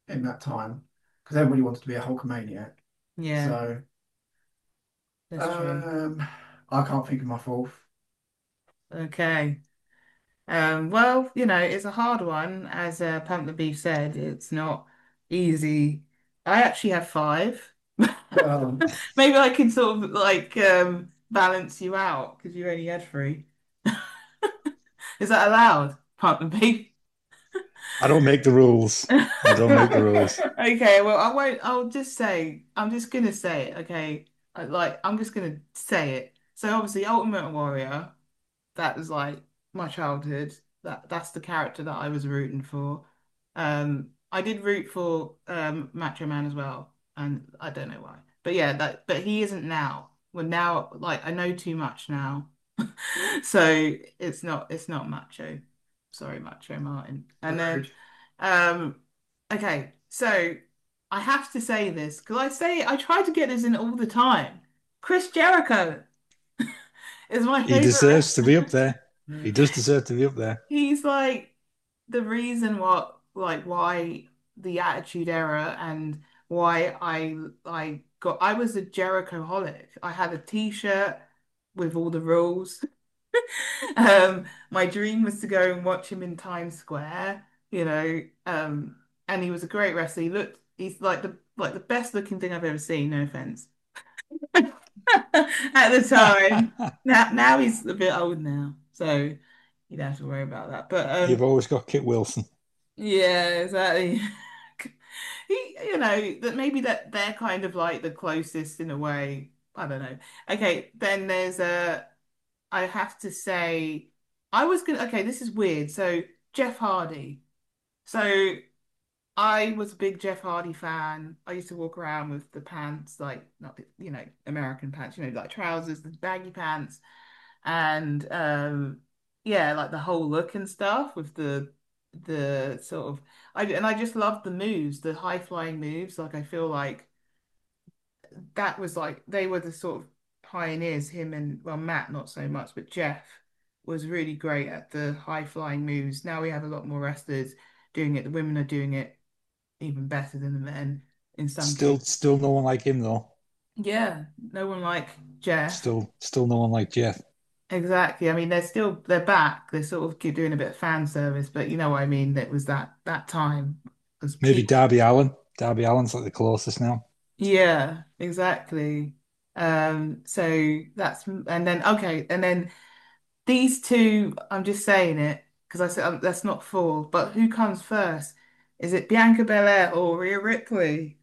in that time because everybody wanted to be a Hulkamaniac. Yeah, So that's true. um, I can't think of my fourth. Okay. Um, well, you know, it's a hard one, as uh, Pump the Beef said. It's not easy. I actually have five. Well, Maybe I can sort of like um, balance you out because you only had three. Is that allowed? Pump the Beef? I don't make the rules. I don't make the rules. Okay, well, I won't. I'll just say, I'm just gonna say it. Okay, I, like I'm just gonna say it. So obviously, Ultimate Warrior. That was like my childhood. That that's the character that I was rooting for. Um, I did root for um Macho Man as well, and I don't know why. But yeah, that but he isn't now. Well, now like I know too much now, so it's not it's not Macho. Sorry, Macho Martin. And then rude. um, okay, so I have to say this because I say I try to get this in all the time. Chris Jericho is my He favorite deserves to be up wrestler. there. He does deserve to be up there. He's like the reason what like why the Attitude Era and why I I got I was a Jericho holic. I had a t-shirt with all the rules. Um, my dream was to go and watch him in Times Square, you know. Um, and he was a great wrestler. He looked he's like the like the best looking thing I've ever seen, no offense. At the time. Now now he's a bit old now, so you don't have to worry about that. But You've um always got Kit Wilson. yeah, exactly. He, you know, that maybe that they're kind of like the closest in a way. I don't know. Okay, then there's a I have to say I was gonna okay, this is weird. So Jeff Hardy. So I was a big Jeff Hardy fan. I used to walk around with the pants, like not the, you know, American pants, you know, like trousers, the baggy pants, and um, yeah, like the whole look and stuff with the the sort of I and I just loved the moves, the high flying moves. Like I feel like that was like they were the sort of pioneers. Him and well, Matt not so much, but Jeff was really great at the high flying moves. Now we have a lot more wrestlers doing it. The women are doing it even better than the men in some Still, cases. still no one like him though. Yeah, no one like Jeff. Still, still no one like Jeff. Exactly. I mean, they're still they're back. They're sort of keep doing a bit of fan service, but you know what I mean. That was that that time was Maybe peak. Darby Allin. Darby Allin's like the closest now. Yeah, exactly. Um, so that's and then okay, and then these two. I'm just saying it because I said um, that's not four, but who comes first? Is it Bianca Belair or Rhea Ripley?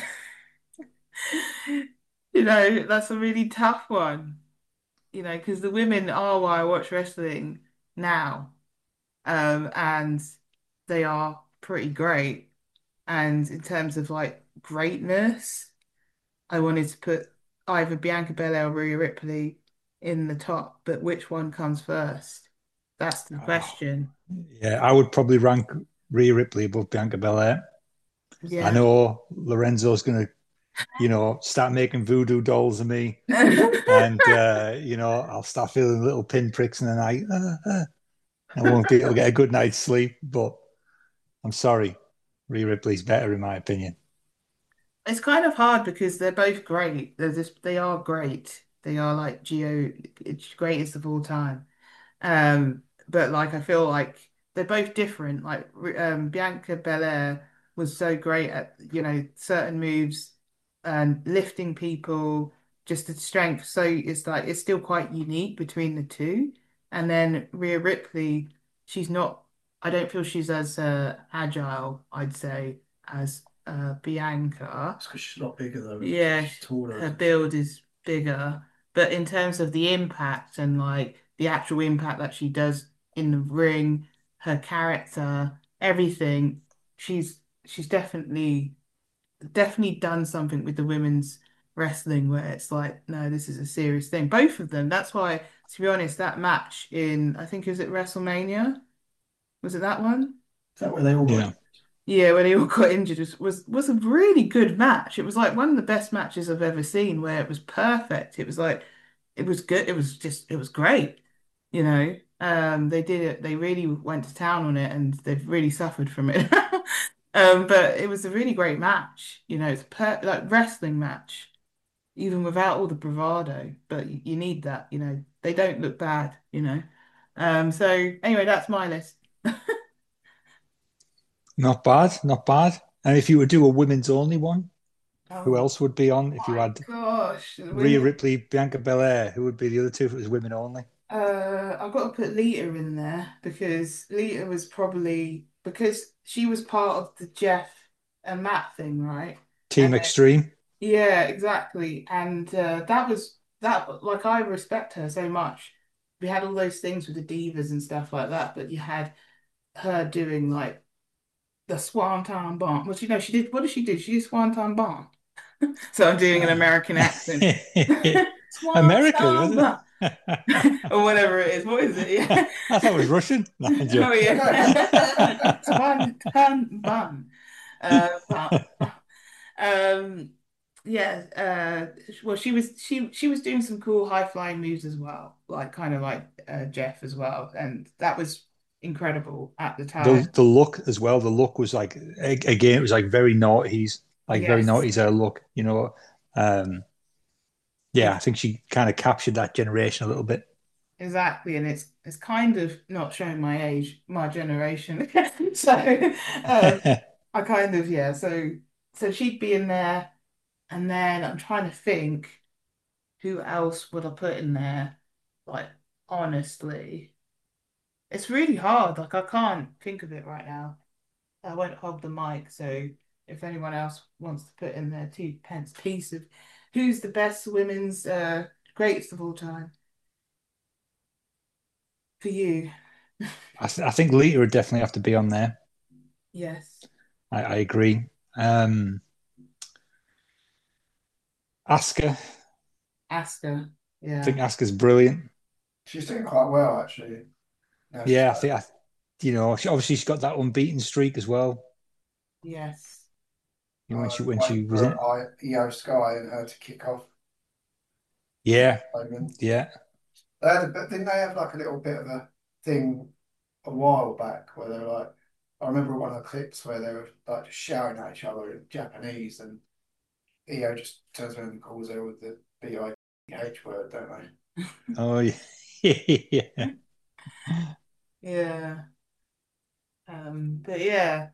You know, that's a really tough one. You know, because the women are why I watch wrestling now. Um, and they are pretty great. And in terms of like greatness, I wanted to put either Bianca Belair or Rhea Ripley in the top, but which one comes first? That's the Oh, question. yeah, I would probably rank Rhea Ripley above Bianca Belair. I Yeah. know Lorenzo's going to, you know, start making voodoo dolls of me, and uh, you know, I'll start feeling little pinpricks in the night. Uh, uh, I won't be able to get a good night's sleep. But I'm sorry, Rhea Ripley's better in my opinion. It's kind of hard because they're both great. They're just they are great. They are like Geo greatest of all time. Um, but like I feel like they're both different. Like um, Bianca Belair was so great at you know certain moves and lifting people, just the strength. So it's like it's still quite unique between the two. And then Rhea Ripley, she's not. I don't feel she's as uh, agile, I'd say, as uh, Bianca. It's because she's a lot bigger though, isn't she? Yeah, She's taller, her isn't she? build is bigger, but in terms of the impact and like the actual impact that she does in the ring, her character, everything, she's she's definitely definitely done something with the women's wrestling where it's like, no, this is a serious thing. Both of them. That's why, to be honest, that match in I think it was at WrestleMania. Was it that one? Is that where they all got? Yeah, Yeah, when he all got injured was, was was a really good match. It was like one of the best matches I've ever seen where it was perfect. It was like it was good. It was just it was great. You know. Um they did it they really went to town on it and they've really suffered from it. Um, but it was a really great match. You know, it's a per like wrestling match, even without all the bravado. But you, you need that. You know, they don't look bad. You know. Um, so anyway, that's my list. Not bad, not bad. And if you would do a women's only one, who Oh else would be on? If you my had gosh, the Rhea women. Ripley, Bianca Belair, who would be the other two if it was women only? Uh, I've got to put Lita in there because Lita was probably because she was part of the Jeff and Matt thing, right? And Team Extreme. yeah, exactly. And uh, that was that. Like I respect her so much. We had all those things with the divas and stuff like that, but you had her doing like the Swanton Bomb. Well, you know, she did. What did she do? She did Swanton Bomb. So I'm doing an American accent. America, was Swanton it? Bomb or whatever it is. What is it? Yeah. I thought it was Russian. No, I'm Oh joking. yeah. Swanton Bomb. Uh, but, um, yeah. Uh, well, she was she she was doing some cool high flying moves as well, like kind of like uh, Jeff as well, and that was incredible at the The time. the look as well. The look was like again, it was like very naughties, like very Yes. naughties her look. You know, um, yeah, I think she kind of captured that generation a little bit. Exactly, and it's it's kind of not showing my age, my generation. So um, I kind of yeah. So so she'd be in there, and then I'm trying to think who else would I put in there. Like honestly, it's really hard. Like I can't think of it right now. I won't hold the mic. So if anyone else wants to put in their two pence piece of who's the best women's uh, greatest of all time for you, I, th- I think Lita would definitely have to be on there. yes, I, I agree. Um, Asuka, Asuka, I think yeah. Asuka's brilliant. She's doing quite well actually. Now she's Yeah, I back. think I, you know, she, obviously she's got that unbeaten streak as well. Yes. You know, when Uh, she when she waiting was for in, I, Io Sky and her to kick off yeah, Hogan. yeah. They had a bit, didn't they have like a little bit of a thing a while back where they were like, I remember one of the clips where they were like just shouting at each other in Japanese, and Io just turns around and calls her with the B I H word, don't they? Oh yeah, yeah. Yeah. Um, but yeah.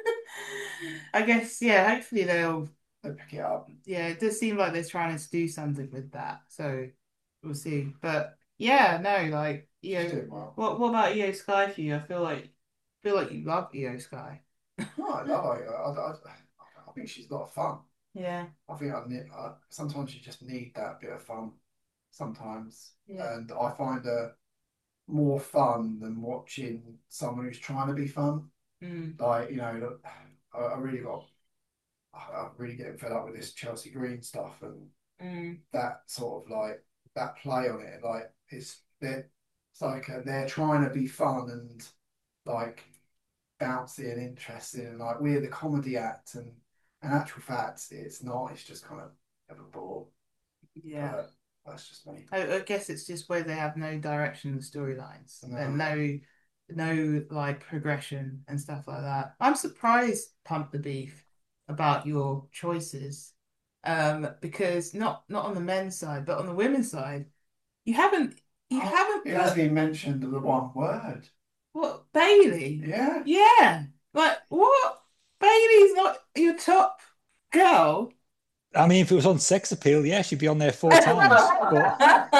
I guess, yeah, hopefully they'll They pick it up. yeah, it does seem like they're trying to do something with that. So we'll see. But yeah, no, like, you She's know, doing well. what what about E O Sky for you? I feel like feel like you love E O Sky. No, I love Io. I, I, I think she's a lot of fun. Yeah, I think I need, I, sometimes you just need that bit of fun sometimes. yeah. And I find her more fun than watching someone who's trying to be fun. Mm, Like, you know, look, I, I really got, I- I'm really getting fed up with this Chelsea Green stuff and mm, that sort of like, that play on it. Like, it's, they're, it's like uh, they're trying to be fun and like bouncy and interesting and like we're the comedy act and in actual fact it's not, it's just kind of of a bore. yeah. But that's just me. I, I guess it's just where they have no direction in the storylines and No. no no like progression and stuff like that. I'm surprised, Pump the Beef, about your choices. Um, because not not on the men's side, but on the women's side, you haven't you Oh, haven't it put hasn't even mentioned the one word. what Bailey. Yeah. Yeah. Like what? Bailey's not your top girl. I mean, if it was on sex appeal, yeah, she'd be on there four times. But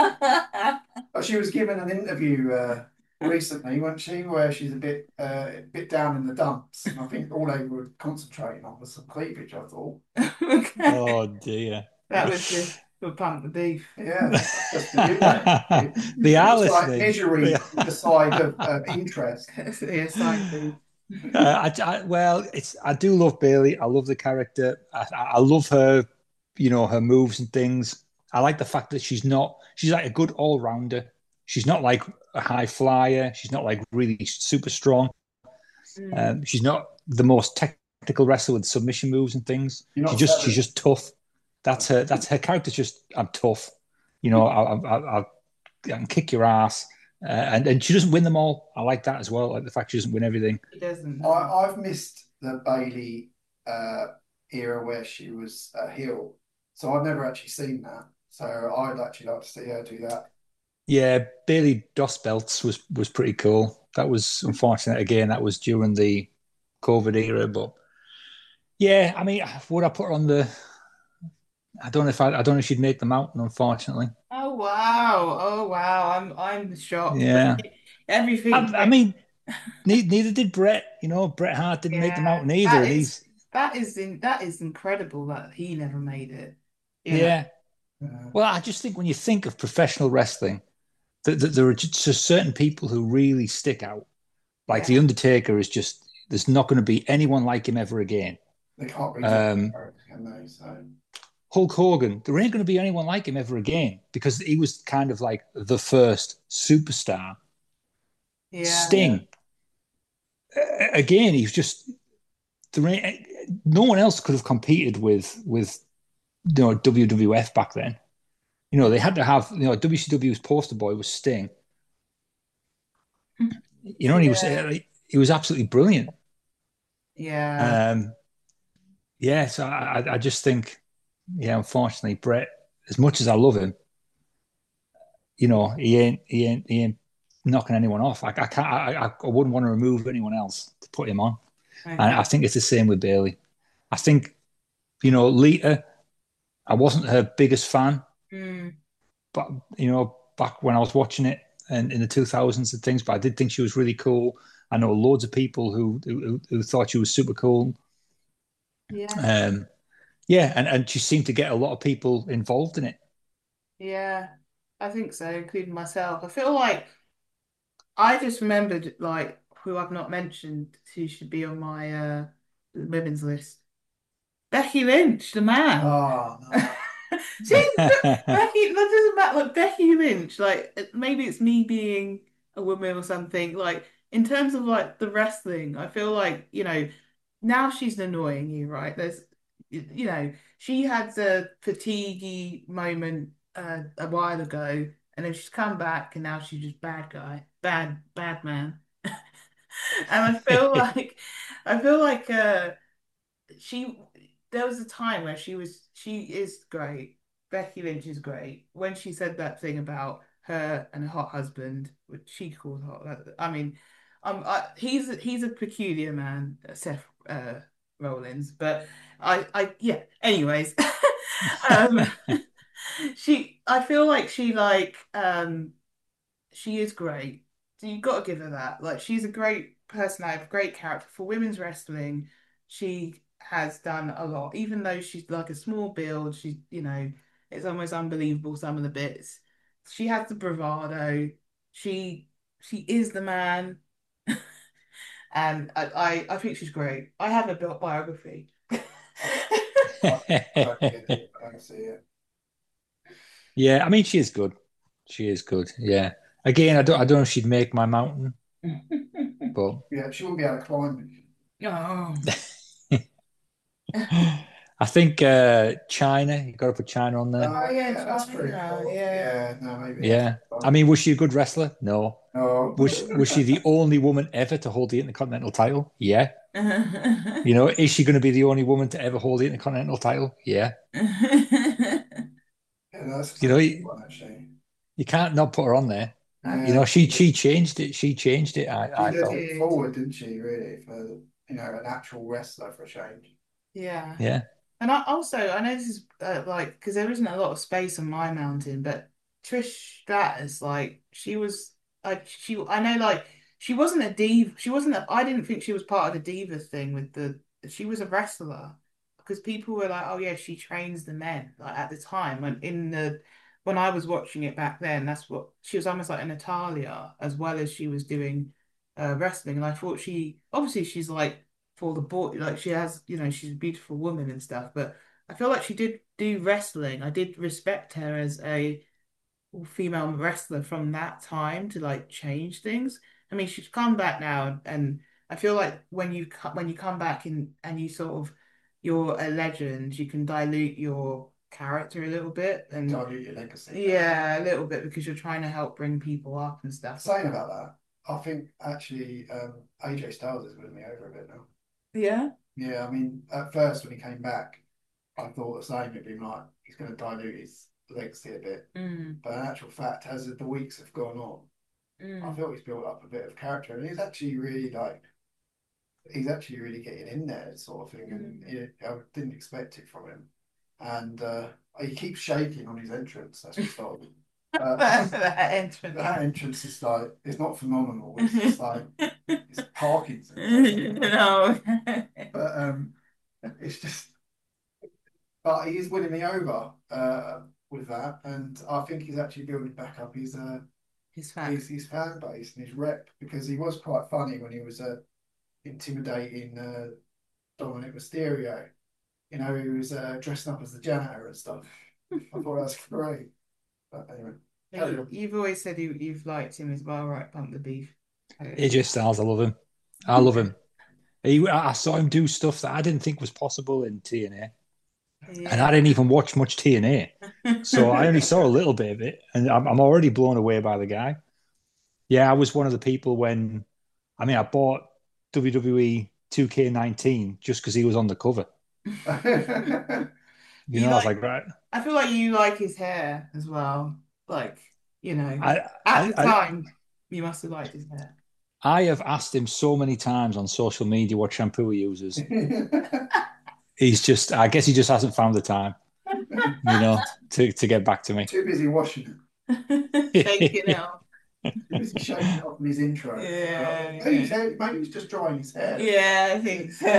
Oh, she was given an interview uh, recently, wasn't she, where she's a bit uh, a bit down in the dumps. And I think all they were concentrating on was some cleavage, I thought. Okay. oh dear. That was just for Pump the Beef. Yeah, just for you, mate. It, they it are was like listening. They measuring are. the side of uh, interest. Yeah, side boob. Uh, I, I, well, it's I do love Bailey. I love the character. I, I love her, you know, her moves and things. I like the fact that she's not. She's like a good all rounder. She's not like a high flyer. She's not like really super strong. Mm, Um, she's not the most technical wrestler with submission moves and things. You're She not just she's selling just tough. That's her. That's her character's just I'm tough. You know, I, I, I, I can kick your ass, uh, and and she doesn't win them all. I like that as well. Like the fact she doesn't win everything. he doesn't it. know. I, I've missed the Bailey uh, era where she was a heel. So I've never actually seen that. So I'd actually like to see her do that. Yeah, Bailey Dos Belts was was pretty cool. That was unfortunate. Again, that was during the COVID era, but yeah, I mean, would I put her on the? I don't know if I, I don't know if she'd make the mountain, unfortunately. Oh wow. Oh wow. I'm I'm shocked. But Yeah, I, everything I like mean, neither, neither did Bret. You know, Bret Hart didn't make the yeah, mountain either, that and is he's that is in that is incredible that he never made it. You know. yeah. Uh, Well, I just think when you think of professional wrestling, that, that there are just certain people who really stick out. Like the Yeah. Undertaker is just there's not going to be anyone like him ever again. they can't really do Um, it, can they? So Hulk Hogan, there ain't going to be anyone like him ever again because he was kind of like the first superstar. Yeah. yeah, Sting, uh, again, he's just there ain't, no one else could have competed with with you know W W F back then. You know they had to have you know W C W's poster boy was Sting. You know, and he was Yeah. uh, he was absolutely brilliant. Yeah. Um, yeah, so I, I just think, yeah, unfortunately, Brett, as much as I love him, you know, he ain't he ain't he ain't knocking anyone off. I, I can't I, I I wouldn't want to remove anyone else to put him on. And I Okay. think it's the same with Bailey. I think, you know, Lita, I wasn't her biggest fan, Mm. but you know, back when I was watching it and in the two thousands and things, but I did think she was really cool. I know loads of people who who, who thought she was super cool. Yeah. Um, yeah, and, and she seemed to get a lot of people involved in it. Yeah. I think so, including myself. I feel like I just remembered like who I've not mentioned who should be on my uh women's list. Becky Lynch, the man. oh no, See, Becky, that doesn't matter. Like Becky Lynch, like maybe it's me being a woman or something. Like in terms of like the wrestling, I feel like you know now she's annoying you, right? There's, you know, she had the fatiguey moment uh, a while ago, and then she's come back, and now she's just bad guy, bad bad man. And I feel like I feel like uh she there was a time where she was she is great. Becky Lynch is great. When she said that thing about her and her hot husband, which she called hot. I mean, um, I, he's he's a peculiar man, Seth uh, Rollins. But I, I yeah. Anyways, um, she I feel like she like um she is great. So you've got to give her that. Like she's a great personality, great character for women's wrestling. She has done a lot, even though she's like a small build. She's, you know, it's almost unbelievable some of the bits. She has the bravado. She she is the man, and I I, I think she's great. I have a built biography. I, I don't get it. I don't see it. Yeah, I mean, she is good. She is good. Yeah. Again, I don't, I don't know if she'd make my mountain, but Yeah, she wouldn't be able to climb it. Oh. I think uh China, you got to put China on there. Oh Uh, yeah, yeah, that's pretty China, cool. yeah. Yeah, no, maybe that's Yeah. I fun. mean, was she a good wrestler? No. Oh, Was was she the only woman ever to hold the Intercontinental title? Yeah. Yeah, You know, is she going to be the only woman to ever hold the Intercontinental title? Yeah. yeah, that's, You know, that's a good you, one actually. you can't not put her on there. You Yeah, know, she she changed it. She changed it. she I I did felt. it forward, didn't she? Really, for you know, an actual wrestler for a change. yeah. Yeah. And I also I know this is uh, like because there isn't a lot of space on my mountain, but Trish Stratus, like she was like she I know like she wasn't a diva. She wasn't a, I didn't think she was part of the diva thing with the she was a wrestler because people were like, oh yeah, she trains the men like at the time when in the when I was watching it back then, that's what she was almost like a Natalia as well as she was doing uh, wrestling. And I thought she obviously she's like for the boy. Like she has, you know, she's a beautiful woman and stuff. But I feel like she did do wrestling. I did respect her as a female wrestler from that time to like change things. I mean, she's come back now, and I feel like when you co- when you come back and and you sort of you're a legend, you can dilute your character a little bit, and Dilute your legacy. yeah, a little bit because you're trying to help bring people up and stuff. Saying about that, I think actually um, A J Styles is winning me over a bit now. Yeah. Yeah, I mean, at first when he came back, I thought the same. It'd been like he's going to dilute his legacy a bit, Mm, but in actual fact, as the weeks have gone on, I mm, feel he's built up a bit of character, and he's actually really like he's actually really getting in there, sort of thing. And mm. he, I didn't expect it from him, and uh, he keeps shaking on his entrance. That's what's starting. Uh, That, that entrance. that entrance is like it's not phenomenal. It's just like it's Parkinson's. No. But um, it's just but he is winning me over uh, with that, and I think he's actually building back up his uh, His his fan. his fan base and his rep because he was quite funny when he was uh, intimidating uh, Dominic Mysterio. You know, he was uh, dressing up as the janitor and stuff. I thought that was great. But anyway, carry You, on. you've always said you, you've liked him as well, right? Pump the beef. A J Styles, I love him. I love him. He, I saw him do stuff that I didn't think was possible in T N A, and I Yeah. didn't even watch much T N A, so I only saw a little bit of it, and I'm, I'm already blown away by the guy. Yeah, I was one of the people when, I mean, I bought W W E two K nineteen just because he was on the cover. You You know, I was like, like, right. I feel like you like his hair as well. Like, you know, I, at I, the I, time, you must have liked his hair. I have asked him so many times on social media what shampoo he uses. He's just, I guess he just hasn't found the time, you know, to, to get back to me. Too busy washing Shaking out. Too busy shaking it off in his intro. Uh, Yeah, maybe, yeah. he's, maybe he's just drying his hair. Yeah, I think so.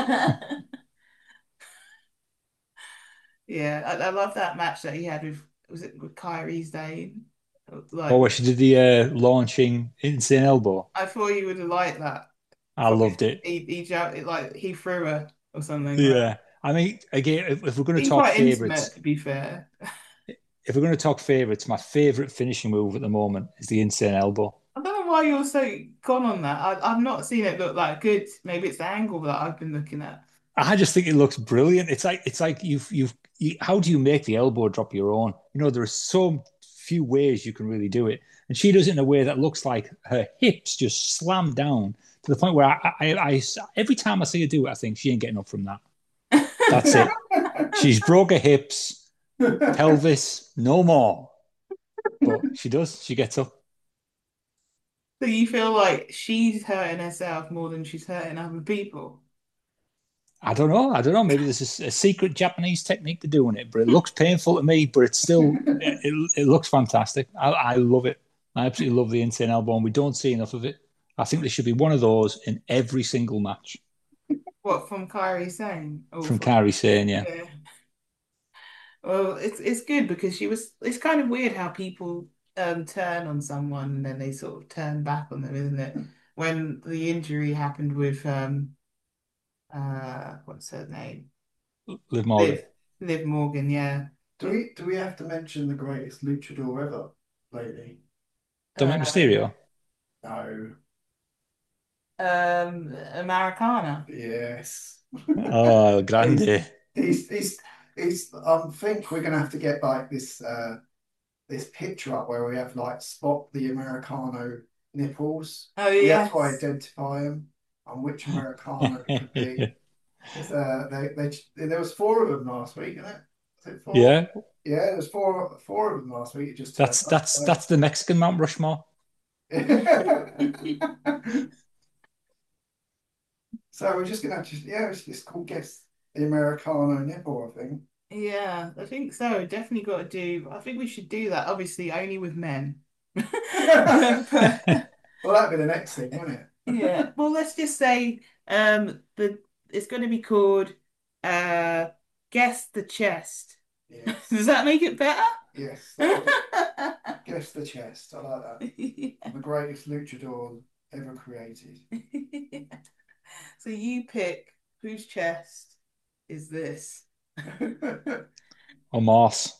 Yeah, I, I love that match that he had with, was it with Kyrie Sane? Oh, Like, where she did the uh, launching insane elbow. I thought you would have liked that. I From loved it. he, he jumped, it, like he threw her or something like Yeah. I mean, again, if, if we're going to been talk quite intimate, favorites, to be fair. if we're going to talk favorites, my favorite finishing move at the moment is the insane elbow. I don't know why you're so gone on that. I, I've not seen it look that good. Maybe it's the angle that I've been looking at. I just think it looks brilliant. It's like it's like you've you've you, how do you make the elbow drop your own? You know, there are so few ways you can really do it, and she does it in a way that looks like her hips just slam down to the point where I, I, I every time I see her do it, I think she ain't getting up from that. That's it. She's broke her hips, pelvis, no more. But she does. She gets up. So you feel like she's hurting herself more than she's hurting other people. I don't know. I don't know. Maybe there's a, a secret Japanese technique to doing it, but it looks painful to me. But it's still, it, it looks fantastic. I, I love it. I absolutely love the insane elbow, and we don't see enough of it. I think there should be one of those in every single match What from Kyrie saying? Oh, from from Kairi Sane. Yeah, yeah. Well, it's it's good because she was. It's kind of weird how people um turn on someone and then they sort of turn back on them, isn't it? When the injury happened with um uh what's her name? Liv Morgan. Liv Liv Morgan, yeah. Do we do we have to mention the greatest luchador ever lately? Dominic Uh, Mysterio. No. um Americana. Yes. Oh, He's grande. he's he's he's I think we're gonna have to get like this uh this picture up where we have like spot the Americano nipples. Oh We have to yes. identify them and which Americano it could be. Because uh, they, they there was four of them last week, isn't it? Was it four? Yeah, Yeah, there was four four of them last week. It just turned that's up. that's So. that's the Mexican Mount Rushmore. So we're just gonna have to yeah, it's just called guess the Americano nipple, I think. Yeah, I think so. Definitely got to do. I think we should do that. Obviously, only with men. But Well, that'd be the next thing, wouldn't it? yeah, well, let's just say um the it's going to be called uh guess the chest. Does Yes, that make it better? yes, that'll do. Guess the chest. I like that. Yeah. The greatest luchador ever created. So you pick whose chest is this? Omos.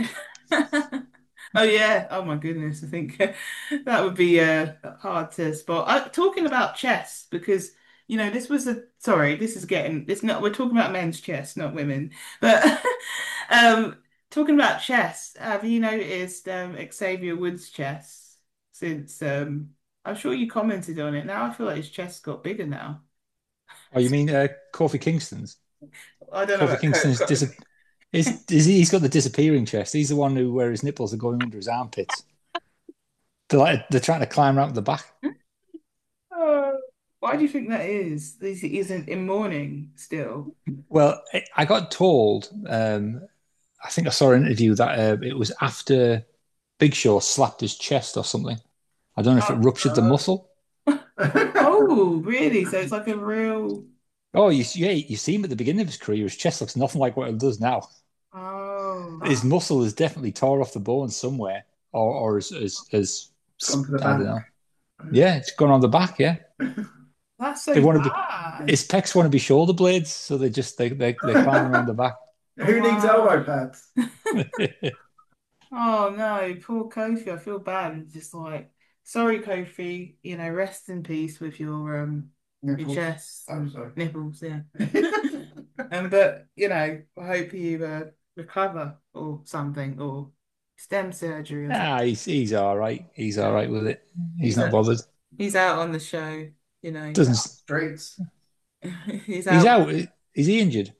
Oh yeah. Oh my goodness. I think that would be uh, hard to spot. Uh, talking about chess because you know this was a sorry. This is getting this not. We're talking about men's chess, not women. But um, talking about chess. Have you noticed um, Xavier Woods' chess since? Um, I'm sure you commented on it. Now I feel like his chest got bigger now. Oh, you mean uh, Kofi Kingston's? I don't know Kofi about Kurt. Kingston's dis is, is he, he's got the disappearing chest. He's the one who where his nipples are going under his armpits. They're like they're trying to climb around the back. Oh, why do you think that is? This isn't in mourning still. Well, I I got told. Um, I think I saw an interview that uh, it was after Big Show slapped his chest or something. I don't know if it Oh, ruptured the Uh, muscle. oh, really? So it's like a real. Oh, you yeah, you see him at the beginning of his career. His chest looks nothing like what it does now. Oh, His muscle is definitely tore off the bone somewhere, or or as as, as it's gone to the I don't back. know. Yeah, it's gone on the back. Yeah, that's they so want to be bad. his pecs want to be shoulder blades, so they just they they they climb around the back. Who needs elbow Wow. pads? Oh no, poor Kofi. I feel bad. It's just like, sorry, Kofi. You know, rest in peace with your um your Nipples. chest I'm and sorry. nipples. Yeah. And but you know, I hope you uh, recover or something, or stem surgery or something. Ah, he's he's all right. He's all Yeah. right with it. He's He's not a, bothered. he's out on the show. You know, He's out Doesn't on the streets. he's he's out. out? Is he injured?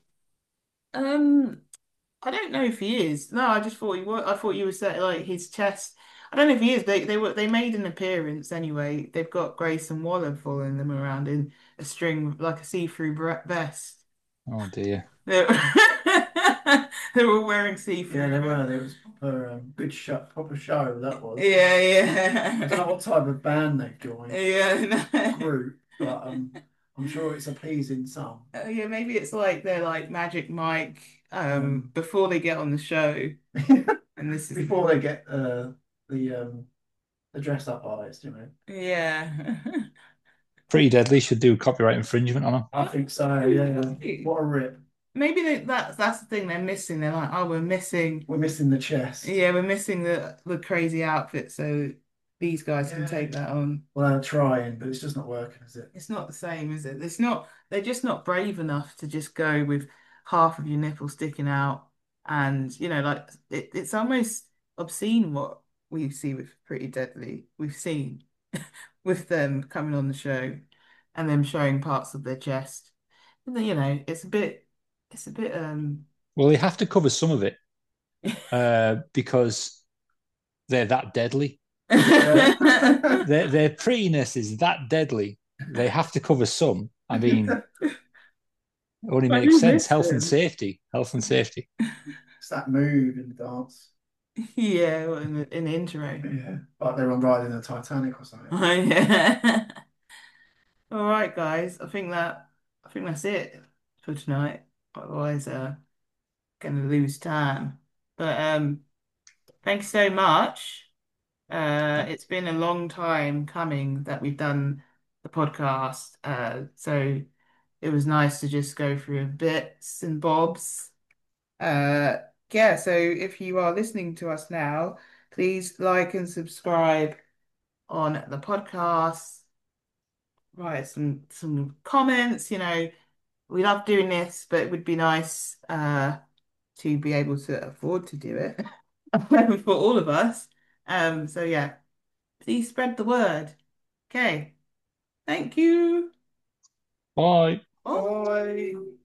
Um, I don't know if he is. No, I just thought he was. I thought you were saying like his chest. I don't know if he is. They they were they made an appearance anyway. They've got Grayson Waller following them around in a string like a see-through bre- vest. Oh dear. They're they're all wearing Yeah, they see-through. were. There was a proper, um, good show, proper show that was. Yeah, I don't know yeah, what type of band they've joined, yeah. No. group, but um, I'm sure it's appeasing some. Uh, yeah, maybe it's like they're like Magic Mike um Um, before they get on the show, and this is before they get uh, the um, the dress up artist, you know. yeah. Pretty Deadly should do copyright infringement on him. I think so. Yeah. Maybe What a rip. they, that's that's the thing they're missing. They're like, oh, we're missing. We're missing the chest. Yeah, we're missing the the crazy outfit, so these guys can Yeah. take that on. Well, they're trying, but it's just not working, is it? It's not the same, is it? It's not. They're just not brave enough to just go with half of your nipple sticking out, and you know, like it, it's almost obscene what we see with Pretty Deadly. We've seen with them coming on the show and them showing parts of their chest. And then, you know, it's a bit, it's a bit um. Well, they have to cover some of it uh, because they're that deadly. Yeah. Their their prettiness is that deadly. They have to cover some. I mean, it only I makes do sense. miss Health and them. safety. Health and safety. It's that move in the dance. Yeah, well, in the in the intro. Yeah. Like they were riding the Titanic or something. Oh, yeah. All right, guys. I think that I think that's it for tonight. Otherwise, uh, gonna lose time. But um, thanks so much. Uh, it's been a long time coming that we've done the podcast. Uh, so it was nice to just go through bits and bobs. Uh, yeah, so if you are listening to us now, please like and subscribe on the podcast. Write some some comments, you know, we love doing this, but it would be nice uh to be able to afford to do it for all of us. Um, so yeah, please spread the word. Okay, thank you. Bye. Bye. Bye.